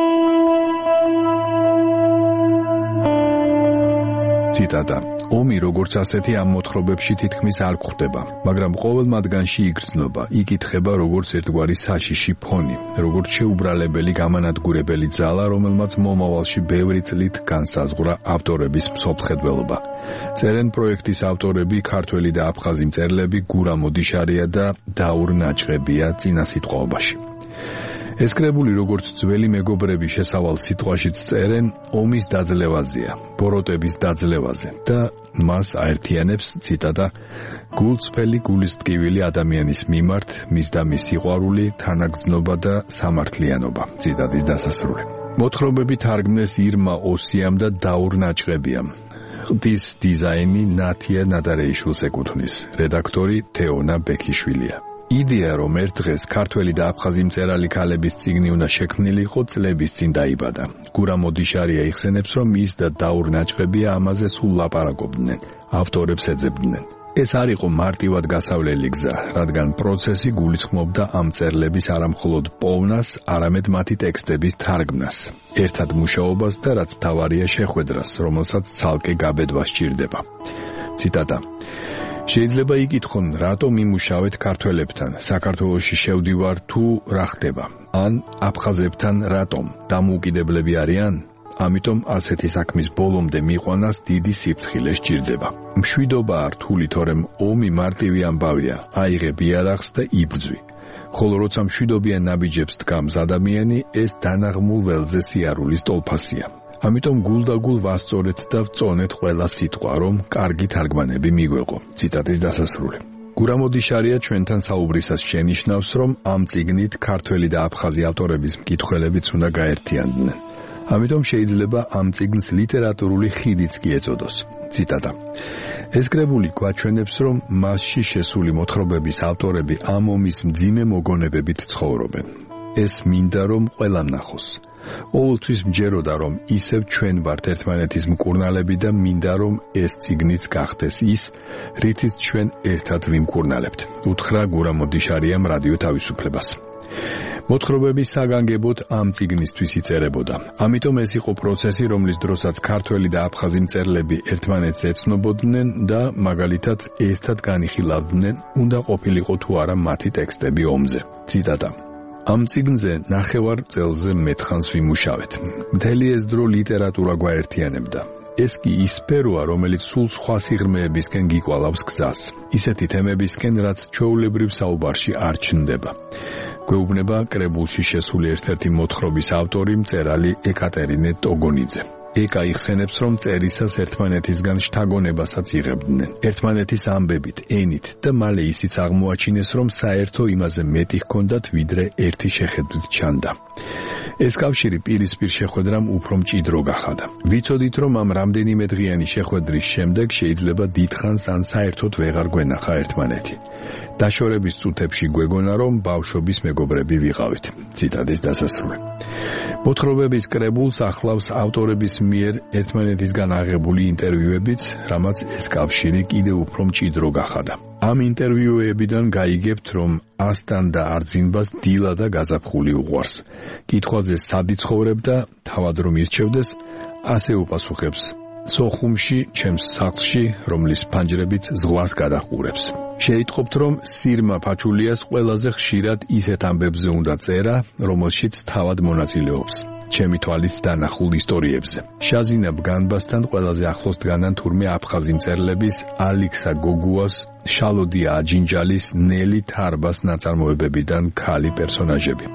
ციტატა: ომი როგორც ასეთი ამ მოთხრობებში თითქმის არ გვხვდება, მაგრამ ყოველ მათგანში იგრძნობა, იკითხება როგორც ერთგვარი საშიში ფონი, როგორც შეუბრალებელი გამანადგურებელი ძალა, რომელმაც მომავალში ბევრი წლით განსაზღვრა ავტორების მსოფლმხედველობა. წერენ პროექტის ავტორები ქართველი და აფხაზი მწერლები გურამ ოდიშარია და დაურ ნაჭყებია წინასიტყვაობაში. ეს კრებული როგორც ძველი მეგობრები შესავალ სიტყვაშიც წერენ ომის დაძლევაზეა, ბოროტების დაძლევაზე და მას აერთიანებს ციტატა: გულწრფელი გულისტკივილი ადამიანის მიმართ, მის და მის სიყვარული, თანაგრძნობა და სამართლიანობა. ციტატის დასასრული. მოთხრობები თარგმნეს ირმა ოსიამ და დაურ ნაჭყებიამ. ხდის დიზაინი ნათია ნადარეიშვილს ეკუთვნის, რედაქტორი თეონა ბექიშვილია. იდეა რომ ერთ დღეს ქართველი და აფხაზი მწერალი ქალების წიგნი უნდა შექმნილიყო წლების წინ დაიბადა. გურამ ოდიშარია იხსენებს რომ ის და დაურ ნაჭყებია ამაზე სულ ლაპარაკობდნენ, ავტორებს ეძებდნენ. ეს არ იყო მარტივად გასავლელი გზა, რადგან პროცესი გულისხმობდა ამ წერლების არამხოლოდ პოვნას, არამედ მათი ტექსტების თარგმნას, ერთად მუშაობას და რაც მთავარია შეხვედრას, რომელსაც ცალკე გაბედვა სჭირდება. ციტატა: შეიძლება იკითხონ, რატომ იმუშავეთ ქართველებთან, საქართველოში შევდივარ თუ რა ხდება, ან აფხაზებთან რატომ, დამოუკიდებლები არიან? ამიტომ ასეთი საქმის ბოლომდე მიყვანას დიდი სიფრთხილე სჭირდება. მშვიდობაა რთული, თორემ ომი მარტივი ამბავია, აიღებ იარაღს და იბრძვი. ხოლო როცა მშვიდობიან ნაბიჯებს დგამს ადამიანი, ეს დანაღმულ ველზე სიარულის ტოლფასია. ამიტომ გულდაგულ ვასწორეთ და ვწონეთ ყველა სიტყვა, რომ კარგი თარგმანები მიგვეყო. ციტატის დასასრული. გურამოდიშარია ჩვენთან საუბრისას შენიშნავს, რომ ამ წიგნით ქართველი და აფხაზი ავტორების მკითხველებიც უნდა გაერთიანდნენ. ამიტომ შეიძლება ამ წიგნს ლიტერატურული ხიდიც კი ეწოდოს. ციტატა: ეს კრებული გვაჩვენებს, რომ მასში შესული მოთხრობების ავტორები ამ ომის მძიმე მოგონებებით ცხოვრობენ. ეს მინდა რომ ყველამ ნახოს. ყოველთვის მჯეროდა, რომ ისევ ჩვენ ვართ ერთმანეთის მკურნალები და მინდა რომ ეს წიგნიც გახდეს ის, რითიც ჩვენ ერთად ვიმკურნალებთ. უთხრა გურამოდიშარიამ რადიო თავისუფლებას. მოთხრობების საგანგებოდ ამ წიგნისთვის იწერებოდა. ამიტომ ეს იყო პროცესი, რომლის დროსაც ქართველი და აფხაზი მწერლები ერთმანეთს ეცნობოდნენ და მაგალითად ერთად განიხილავდნენ, უნდა ყოფილიყო თუ არა მათი ტექსტები ომზე. ციტატა: ამ წიგნზე ნახევარ წელზე მეთხანს ვიმუშავეთ. მთელი ეს დრო ლიტერატურა გვაერთიანებდა. ეს კი ის სფეროა, რომელიც სულ სხვა სიღრმეებისკენ გიკვალავს გზას. ისეთი თემებისკენ, რაც ჩვეულებრივ საუბარში არ ჩნდება. გვეუბნება კრებულში შესული ერთ-ერთი მოთხრობის ავტორი, მწერალი ეკატერინე ტოგონიძე. ეკა იხსენებს, რომ წერისას ერთმანეთისგან შთაგონებასაც იღებდნენ. ერთმანეთის ამბებით, ენით და მალე ისიც აღმოაჩინეს, რომ საერთო იმაზე მეტი ჰქონდათ, ვიდრე ერთი შეხედვით ჩანდა. ეს კავშირი პირისპირ შეხვედრამ უფრო მჭიდრო გახადა. ვიცოდით, რომ ამ რამდენიმე დღიანი შეხვედრის შემდეგ შეიძლება დიდხანს ან საერთოდ ვეღარ გვენახა ერთმანეთი. დაშორების წუთებში გვეგონა, რომ ბავშვობის მეგობრები ვიყავით. ციტატის დასასრული. მოთხრობების კრებულს ახლავს ავტორების მიერ ერთმანეთისგან აღებული ინტერვიუებიც, რამაც ეს კავშირი კიდევ უფრო მჭიდრო გახადა. ამ ინტერვიუებიდან გაიგებთ, რომ ასთან და არძინბას დილა და გაზაფხული უყვარს. კითხვაზე სად იცხოვრებ და თავად რომ ირჩევდეს, ასე უპასუხებს: სოხუმში, ჩემს სახლში, რომლის ფანჯრებიც ზღვას გადაჰყურებს. შეიტყობთ, რომ სირმა ფაჩულიას ყველაზე ხშირად ისეთ ამბებზე უნდა წერა, რომელშიც თავად მონაწილეობს. ჩემი თვალით დანახულ ისტორიებზე. შაზინა ბგანბასთან ყველაზე ახლოს დგანან თურმე აფხაზი მწერლების ალიქსა გოგუას, შალოდია აჯინჯალის, ნელი თარბას ნაწარმოებებიდან ქალი პერსონაჟები.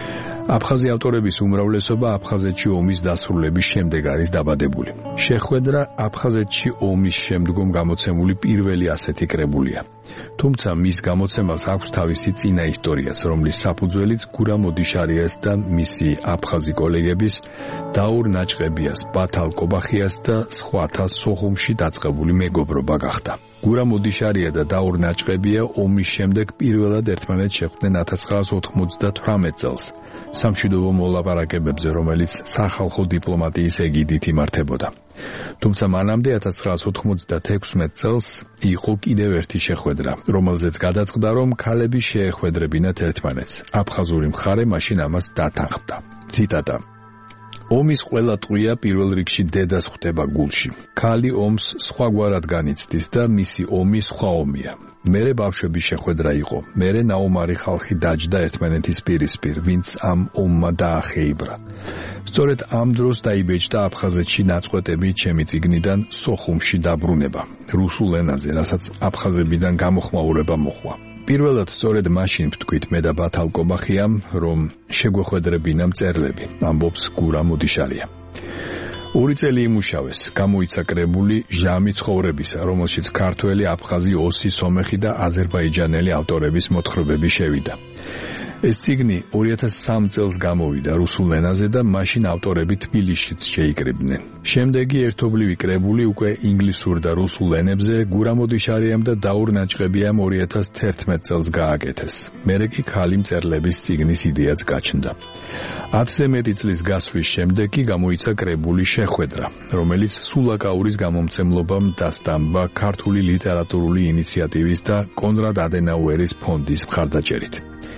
აფხაზი ავტორების უმრავლესობა აფხაზეთში ომის დასრულების შემდეგ არის დაბადებული. შეხვედრა აფხაზეთში ომის შემდგომ გამოცემული პირველი ასეთი კრებულია. თუმცა მის გამოცემას აქვს თავისი წინა ისტორიაც, რომლის საფუძველიც გურამოდიშარიას და მისი აფხაზი კოლეგების დაურ ნაჭყებიას, ბათალ კობახიას და სხვათა სოხუმში დაწყებული მეგობრობა გახდა. გურამოდიშარია და დაურ ნაჭყებია ომის შემდეგ პირველად ერთმანეთს შეხვდნენ 1998 წელს. სამშვიდობო მოლაპარაკებებზე, რომელიც სახალხო დიპლომატიის ეგიდით იმართებოდა. თუმცა მანამდე 1996 წელს იყო კიდევ ერთი შეხვედრა, რომელზეც გადაწყდა, რომ ქალები შეეხვედრებინათ ერთმანეთს. აფხაზური მხარე მაშინ ამას დათანხმდა. ციტატა: ომის ყველა ტყვია პირველ რიგში დედას ხვდება გულში. ქალი ომს სხვაგვარად განიცდის და მისი ომი სხვა ომია. მერე ბავშვების შეხვედრა იყო. მერე ნაუმარი ხალხი დაჯდა ერთმანეთის პირისპირ, ვინც ამ ომმა დაახეიბრა. სწორედ ამ დროს დაიბეჭდა აფხაზეთში ნაწყვეტები ჩემი წიგნიდან სოხუმში დაბრუნება, რუსულ ენაზე, რასაც აფხაზებიდან გამოხმაურება მოჰყვა. პირველად სწორედ მაშინ ვთქვით მე და ბათალ კობახიამ, რომ შეგვეხვედრებინა მწერლები, ამბობს გურამოდიშარია. 2 წელი იმუშავეს, გამოიცა კრებული ჟამი ცხოვრებისა, რომელშიც ქართველი, აფხაზი, ოსი, სომეხი და აზერბაიჯანელი ავტორების მოთხრობები შევიდა. ეს წიგნი 2003 წელს გამოვიდა რუსულ ენაზე და მაშინ ავტორები თბილისშიც შეიკრიბნენ. შემდეგი ერთობლივი კრებული უკვე ინგლისურ და რუსულ ენებზე გურამოდიშარიამ და დაურ ნაჭყებიამ 2011 წელს გააკეთეს. მერე კი ქალი მწერლების წიგნის იდეაც გაჩნდა. 10-ზე მეტი წლის გასვლის შემდეგ კი გამოიცა კრებული შეხვედრა, რომელიც სულაკაურის გამომცემლობამ დასტამბა ქართული ლიტერატურული ინიციატივის და კონრად ადენაუერის ფონდის მხარდაჭერით.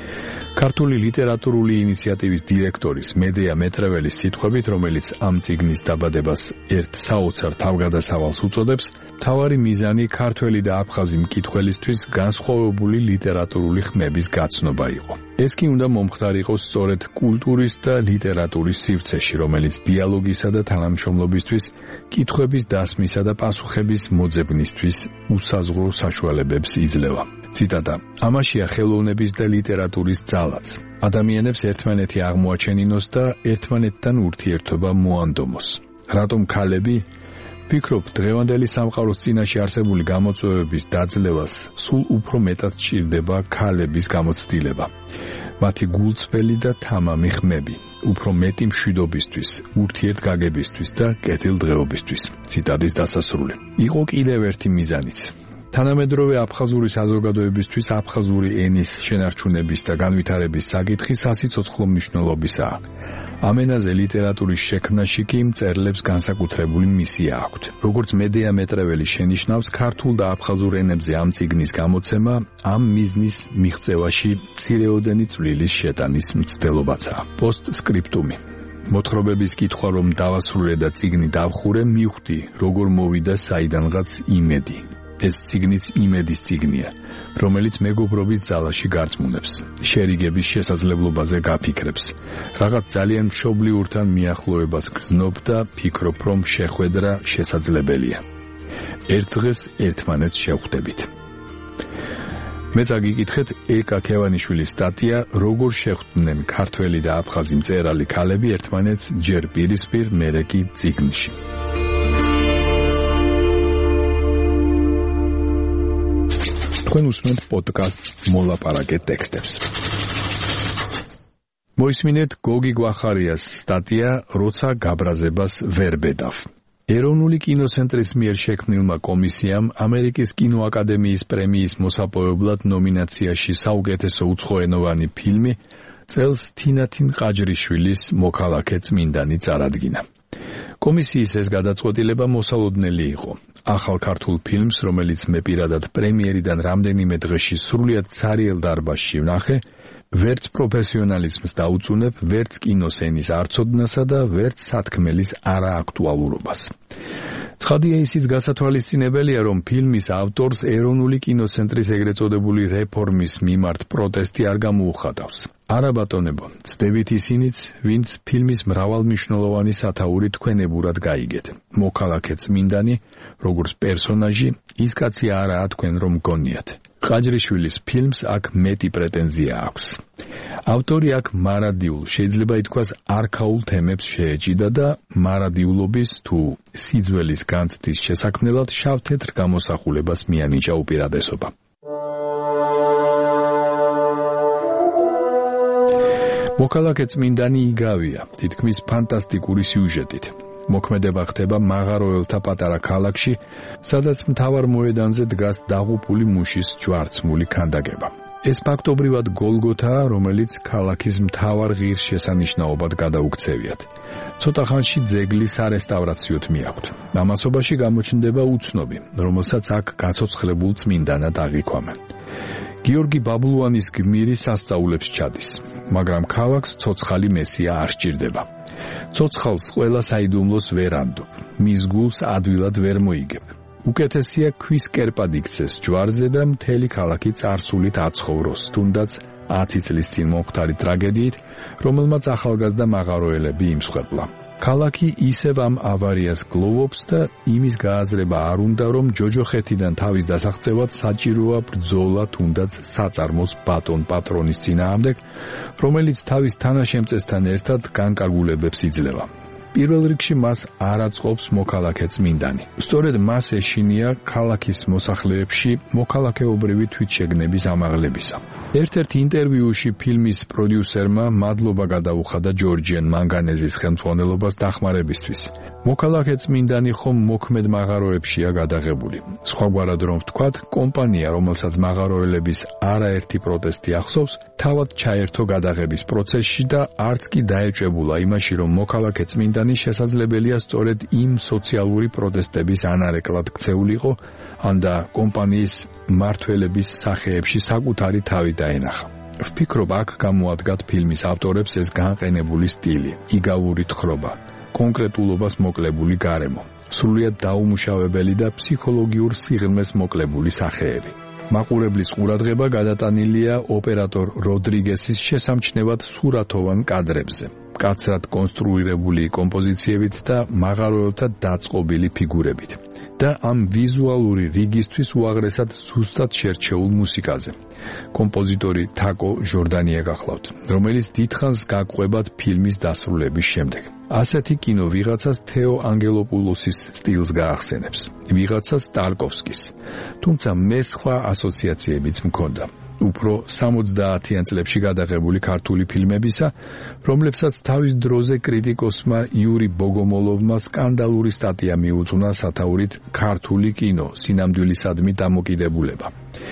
ქართული ლიტერატურული ინიციატივის დირექტორის მედეა მეტრეველის სიტყვებით, რომელიც ამ წიგნის დაბადებას ერთ საოცარ თავგადასავალს უწოდებს, მთავარი მიზანი ქართველი და აფხაზი მკითხველისთვის განსხვავებული ლიტერატურული ხმების გაცნობა იყო. ეს კი უნდა მომხდარიყოს სწორედ კულტურის და ლიტერატურის სივრცეში, რომელიც დიალოგისა და თანამშრომლობისთვის, კითხვების დასმისა და პასუხების მოძებნისთვის უსაზღვრო საშუალებებს იძლევა. ციტატა: ამაშია ხელოვნების და ლიტერატურის ძალაც. ადამიანებს ერთმანეთი აღმოაჩენინოს და ერთმანეთთან ურთიერთობა მოანდომოს. რატომ ქალები? ვფიქრობ, დღევანდელი სამყაროს წინაშე არსებული გამოწვევების დაძლევას სულ უფრო მეტად სჭირდება ქალების გამოცდილება. მათი გულწრფელი და თამამი ხმები, უფრო მეტი მშვიდობისთვის, ურთიერთგაგებისთვის და კეთილდღეობისთვის. ციტატის დასასრული. იყო კიდევ ერთი მიზანიც. თანამედროვე აფხაზური საზოგადოებისთვის აფხაზური ენის შენარჩუნების და განვითარების საკითხი სასიცოცხლო მნიშვნელობისაა. ამ ენაზე ლიტერატურის შექმნაში კი მწერლებს განსაკუთრებული მისია აქვთ. როგორც მედეა მეტრეველი შენიშნავს, ქართულ და აფხაზურ ენებზე ამ წიგნის გამოცემა ამ მიზნის მიღწევაში მცირეოდენი წვლილის შეტანის მცდელობაცაა. პოსტსკრიპტუმი. მოთხრობების კითხვა რომ დავასრულე და წიგნი დავხურე, მივხვდი, როგორ მოვიდა საიდანღაც იმედი. ეს წიგნიც იმედის წიგნია, რომელიც მეგობრობის ძალაში გარწმუნებს, შერიგების შესაძლებლობაზე გაფიქრებს, რაღაც ძალიან მშობლიურთან მიახლოებას გრძნობ და ფიქრობ, რომ შეხვედრა შესაძლებელია. ერთ დღეს ერთმანეთს შევხვდებით. მეც აგიკითხეთ ეკა ქევანიშვილის სტატია როგორ შეხვდნენ ქართველი და აფხაზი მწერალი ქალები ერთმანეთს ჯერ პირისპირ, მერე კი წიგნში. თქვენ უსმენთ პოდკასტს მოლაპარაკე ტექსტებს. მოისმინეთ გოგი გვახარიას სტატია როცა გაბრაზებას ვერ ბედავ. ეროვნული კინოცენტრის მიერ შექმნილმა კომისიამ ამერიკის კინოაკადემიის პრემიის მოსაპოვებლად ნომინაციაში საუკეთესო უცხოენოვანი ფილმი წელს თინათინ ყაჯრიშვილის მოქალაქე წმინდანი წარადგინა. კომისიის ეს გადაწყვეტილება მოსალოდნელი იყო. ახალ ქართულ ფილმს, რომელიც მე პირადად პრემიერიდან რამდენიმე დღეში სრულიად ცარიელ დარბაზში ვნახე, ვერც პროფესიონალიზმს დაუწუნებ, ვერც კინოსენის არცოდნასა და ვერც სათქმელის არააქტუალურობას. ცხადია ისიც გასათვალისწინებელია, რომ ფილმის ავტორს ეროვნული კინოცენტრის ეგრეთ წოდებული რეფორმის მიმართ პროტესტი არ გამოუხატავს. არა ბატონებო, ცდებით ისინიც, ვინც ფილმის მრავალმნიშვნელოვანი სათაური თქვენებურად გაიგეთ. მოქალაქე წმინდანი, როგორც პერსონაჟი, ის კაცი არაა თქვენ რომ გონიათ. ყაჯრიშვილის ფილმს აქ მეტი პრეტენზია აქვს. ავტორი აქ მარადიულ, შეიძლება ითქვას არქაულ თემებს შეეჭიდა და მარადიულობის თუ სიძველის განცდის შესაქმნელად შავ-თეთრ გამოსახულებას მიანიჭა უპირატესობა. მოქალაქე წმინდანი იგავია, თითქმის ფანტასტიკური სიუჟეტით. მოქმედება ხდება მაღაროელთა პატარა ქალაქში, სადაც მთავარ მოედანზე დგას დაღუპული მუშის ჯვარცმული ქანდაკება. ეს ფაქტობრივად გოლგოთაა, რომელიც ქალაქის მთავარ ღირსშესანიშნაობად გადაუქცევიათ. ცოტა ხანში ძეგლი სარესტავრაციოდ მიაქვთ. ამასობაში გამოჩნდება უცნობი, რომელსაც აქ გაცოცხლებულ წმინდანად აღიქვამენ. გიორგი ბაბლუანის გმირი სასწაულებს ჩადის, მაგრამ ქალაქს ცოცხალი მესია არ სჭირდება. ცოცხალს ყველა საიდუმლოს ვერ ანდობ, მის გულს ადვილად ვერ მოიგებ. უკეთესია ქვის კერპად იქცეს ჯვარზე და მთელი ქალაქი წარსულით აცხოვროს, თუნდაც 10 წლის წინ მომხდარი ტრაგედიით, რომელმაც ახალგაზრდა მაღაროელები იმსხვერპლა. ქალაქი ისევ ამ ავარიას გლოვობს და იმის გააზრება არ უნდა, რომ ჯოჯოხეთიდან თავის დასაღწევად საჭიროა ბრძოლა თუნდაც საწარმოს ბატონ პატრონის წინააღმდეგ, რომელიც თავის თანაშემწესთან ერთად განკარგულებებს იძლევა. პირველ რიგში მას არ აწყობს მოქალაქე წმინდანი. სწორედ მას ეშინია ქალაქის მოსახლეებში მოქალაქეობრივი თვითშეგნების ამაღლებისა. ერთ-ერთ ინტერვიუში ფილმის პროდიუსერმა მადლობა გადაუხადა ჯორჯიან მანგანეზის ხელმძღვანელობას დახმარებისთვის. მოქალაქე წმინდანი ხომ მოქმედ მაღაროებშია გადაღებული. სხვაგვარად რომ ვთქვათ, კომპანია, რომელსაც მაღაროელების არაერთი პროტესტი ახსოვს, თავად ჩაერთო გადაღების პროცესში და არც კი დაეჭებულა იმაში, რომ მოქალაქე წმინდანი შესაძლებელია სწორედ იმ სოციალური პროტესტების ანარეკლად ქცეულიყო, ან და კომპანიის მმართველების სახეებში საკუთარი თავი დაენახა. ვფიქრობ, აქ გამოადგათ ფილმის ავტორებს ეს განყენებული სტილი, იგავური თხრობა, კონკრეტულობას მოკლებული გარემო, სრულიად დაუმუშავებელი და ფსიქოლოგიურ სიღრმეს მოკლებული სახეები. მაყურებლის ყურადღება გადატანილია ოპერატორ როდრიგესის შესამჩნევად სურათოვან კადრებზე, კაცრად კონსტრუირებული კომპოზიციებით და მაღაროელთა დაწყობილი ფიგურებით და ამ ვიზუალური რიგისთვის უაღრესად ზუსტად შერჩეულ მუსიკაზე. კომპოზიტორი თაკო ჟორდანია გახლავთ, რომელიც დიდხანს გაყვებათ ფილმის დასრულების შემდეგ. ასეთი კინო ვიღაცას თეო ანგელოპულოსის სტილს გაახსენებს, ვიღაცას ტარკოვსკის. თუმცა მე სხვა ასოციაციებიც მქონდა. უფრო 70-იან წლებში გადაღებული ქართული ფილმებისა, რომლებსაც თავის დროზე კრიტიკოსმა იური ბოგომოლოვმა სკანდალური სტატია მიუძღვნა სათაურით ქართული კინო სინამდვილისადმი დამოკიდებულება.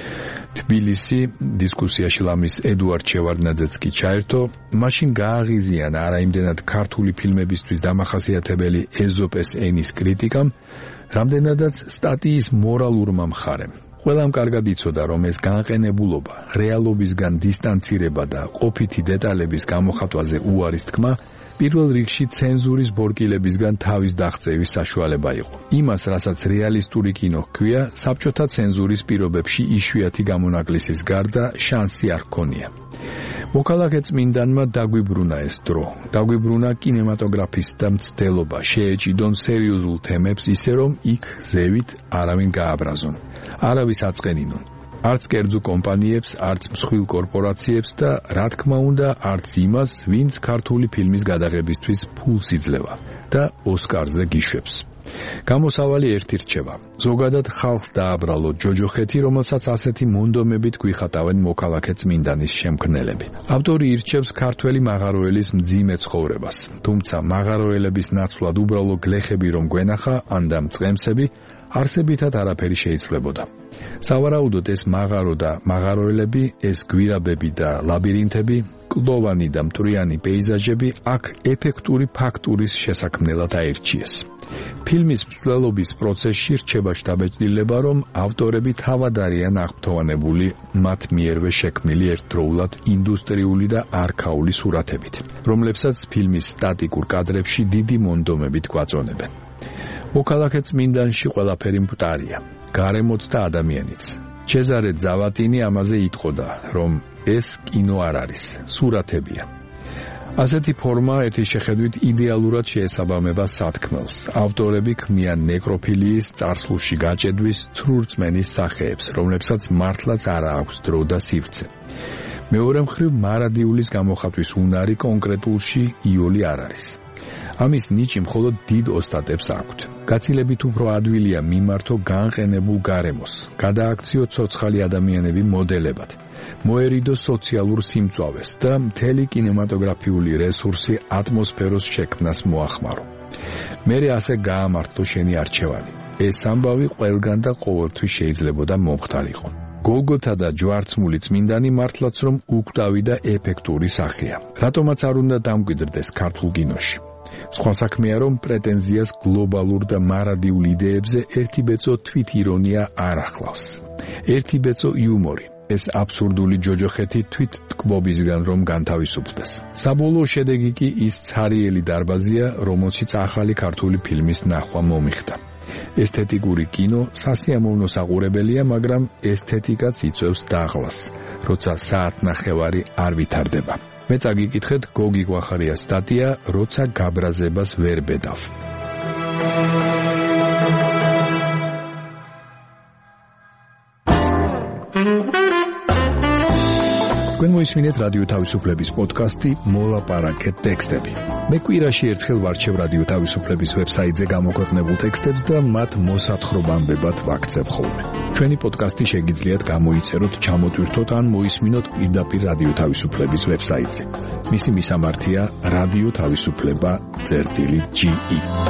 თბილისი დისკუსიაში ლამის ედუარდ შევარდნაძეც კი ჩაერთო, მაშინ გააღიზიანა არაიმდენად ქართული ფილმებისთვის დამახასიათებელი ეზოპეს ენის კრიტიკამ, რამდენადაც სტატიის მორალურმა მხარემ. ყველამ კარგად იცოდა, რომ ეს განყენებულობა, რეალობისგან დისტანცირება და ყოფითი დეტალების გამოხატვაზე უარის თქმა პირველ რიგში ცენზურის ბორკილებისგან თავის დაღწევის საშუალება იყო. იმას, რასაც რეალისტური კინო ჰქვია, საბჭოთა ცენზურის პირობებში იშვიათი გამონაკლისის გარდა შანსი არ ჰქონია. მოქალაქე წმინდანმა დაგვიბრუნა ეს დრო, დაგვიბრუნა კინემატოგრაფის და მცდელობა, შეეჭიდონ სერიოზულ თემებს ისე, რომ იქ ზევით არავინ გააბრაზონ, არავის აწყენინონ. არც კერძო კომპანიებს, არც მსხვილ კორპორაციებს და რა თქმა უნდა, არც იმას, ვინც ქართული ფილმის გადაღებისთვის ფულს იძლევა და ოსკარზე გიშვებს. გამოსავალი ერთი რჩება. ზოგადად ხალხს დააბრალო ჯოჯოხეთი, რომელსაც ასეთი მონდომებით გვიხატავენ მოქალაქე წმინდანის შემქმნელები. ავტორი ირჩევს ქართველი მაღაროელის მძიმე ცხოვრებას. თუმცა მაღაროელების ნაცვლად უბრალო გლეხები რომ გვენახა, ან და მწყემსები, არსებითად არაფერი შეიცვლებოდა. სავარაუდოდ ეს მაღარო და მაღაროელები, ეს გვირაბები და ლაბირინთები, კლდოვანი და მტვრიანი პეიზაჟები აქ ეფექტური ფაქტურის შესაქმნელად აირჩიეს. ფილმის მსვლელობის პროცესში რჩება შთაბეჭდილება, რომ ავტორები თავად არიან აღფრთოვანებული მათ მიერვე შექმნილი ერთდროულად ინდუსტრიული და არქაული სურათებით, რომლებსაც ფილმის სტატიკურ კადრებში დიდი მონდომებით გვაწონებენ. მოქალაქე წმინდანში ყველაფერი მკვდარია, გარემოც და ადამიანიც. ჩეზარე ძავატინი ამაზე იტყოდა, რომ ეს კინო არ არის, სურათებია. ასეთი ფორმა ერთი შეხედვით იდეალურად შეესაბამება სათქმელს. ავტორები ქმნიან ნეკროფილიის, წარსულში გაჭედვის, ცრურწმენის სახეებს, რომლებსაც მართლაც არ აქვს დრო და სივრცე. მეორე მხრივ, მარადიულის გამოხატვის უნარი კონკრეტულში იოლი არ არის. ამის ნიჭი მხოლოდ დიდ ოსტატებს აქვთ. გაცილებით უფრო ადვილია მიმართო განყენებულ გარემოს, გადააქციო ცოცხალი ადამიანები მოდელებად, მოერიდო სოციალურ სიმწვავეს და მთელი კინემატოგრაფიული რესურსი ატმოსფეროს შექმნას მოახმარო. მერე ასე გაამართლო შენი არჩევანი. ეს ამბავი ყველგან და ყოველთვის შეიძლებოდა მომხდარიყო. გოლგოთა და ჯვარცმული წმინდანი მართლაც რომ უკვდავი და ეფექტური სახეა. რატომაც არ უნდა დამკვიდრდეს ქართულ კინოში. სხვა საქმეა, რომ პრეტენზიას გლობალურ და მარადიულ იდეებზე ერთი ბეწო თვით ირონია არ ახლავს. ერთი ბეწო იუმორი. ეს აბსურდული ჯოჯოხეთი თვით ტკბობისგან რომ განთავისუფლდეს. საბოლოო შედეგი კი ის ცარიელი დარბაზია, რომელშიც ახალი ქართული ფილმის ნახვა მომიხდა. ესთეტიკური კინო სასიამოვნო საყურებელია, მაგრამ ესთეტიკაც იწვევს დაღლას, როცა საათნახევარი არ ვითარდება. მე წაგიკითხეთ გოგი გვახარიას სტატია, როცა გაბრაზებას ვერ ბედავ. თქვენ მოისმინეთ რადიო თავისუფლების პოდკასტი მოლაპარაკე ტექსტები. მე კვირაში ერთხელ ვარჩევ რადიო თავისუფლების ვებსაიტზე გამოქვეყნებულ ტექსტებს და მათ მოსათხრობამდებად ვაქცევ ხოლმე. ჩვენი პოდკასტი შეგიძლიათ გამოიწეროთ, ჩამოტვირთოთ ან მოისმინოთ პირდაპირ რადიო თავისუფლების ვებსაიტზე. მისი მისამართია რადიო თავისუფლება.ge.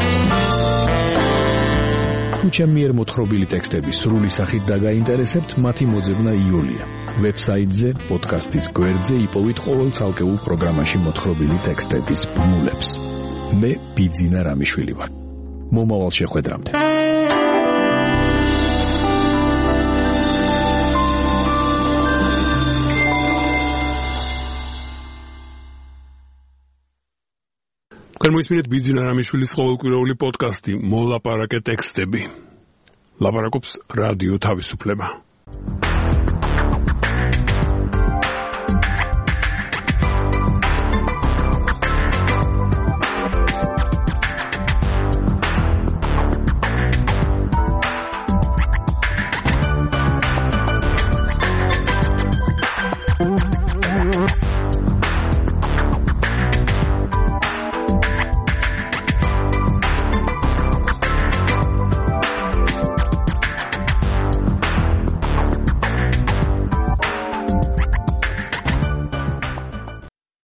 თუ ჩემი მიერ მოთხრობილი ტექსტები სრული სახით დაგაინტერესებთ, მათი მოძებნა იოლია. ვებსაიტზე, პოდკასტის გვერდზე იპოვით ყოველ ცალკეულ პროგრამაში მოთხრობილი ტექსტების ბმულებს. მე ბიძინა რამიშვილი ვარ. მომავალ შეხვედრამდე. მოისმინეთ ბიძინა რამიშვილის ყოველკვირეული პოდკასტი მოლაპარაკე ტექსტები. ლაპარაკობს რადიო თავისუფლება.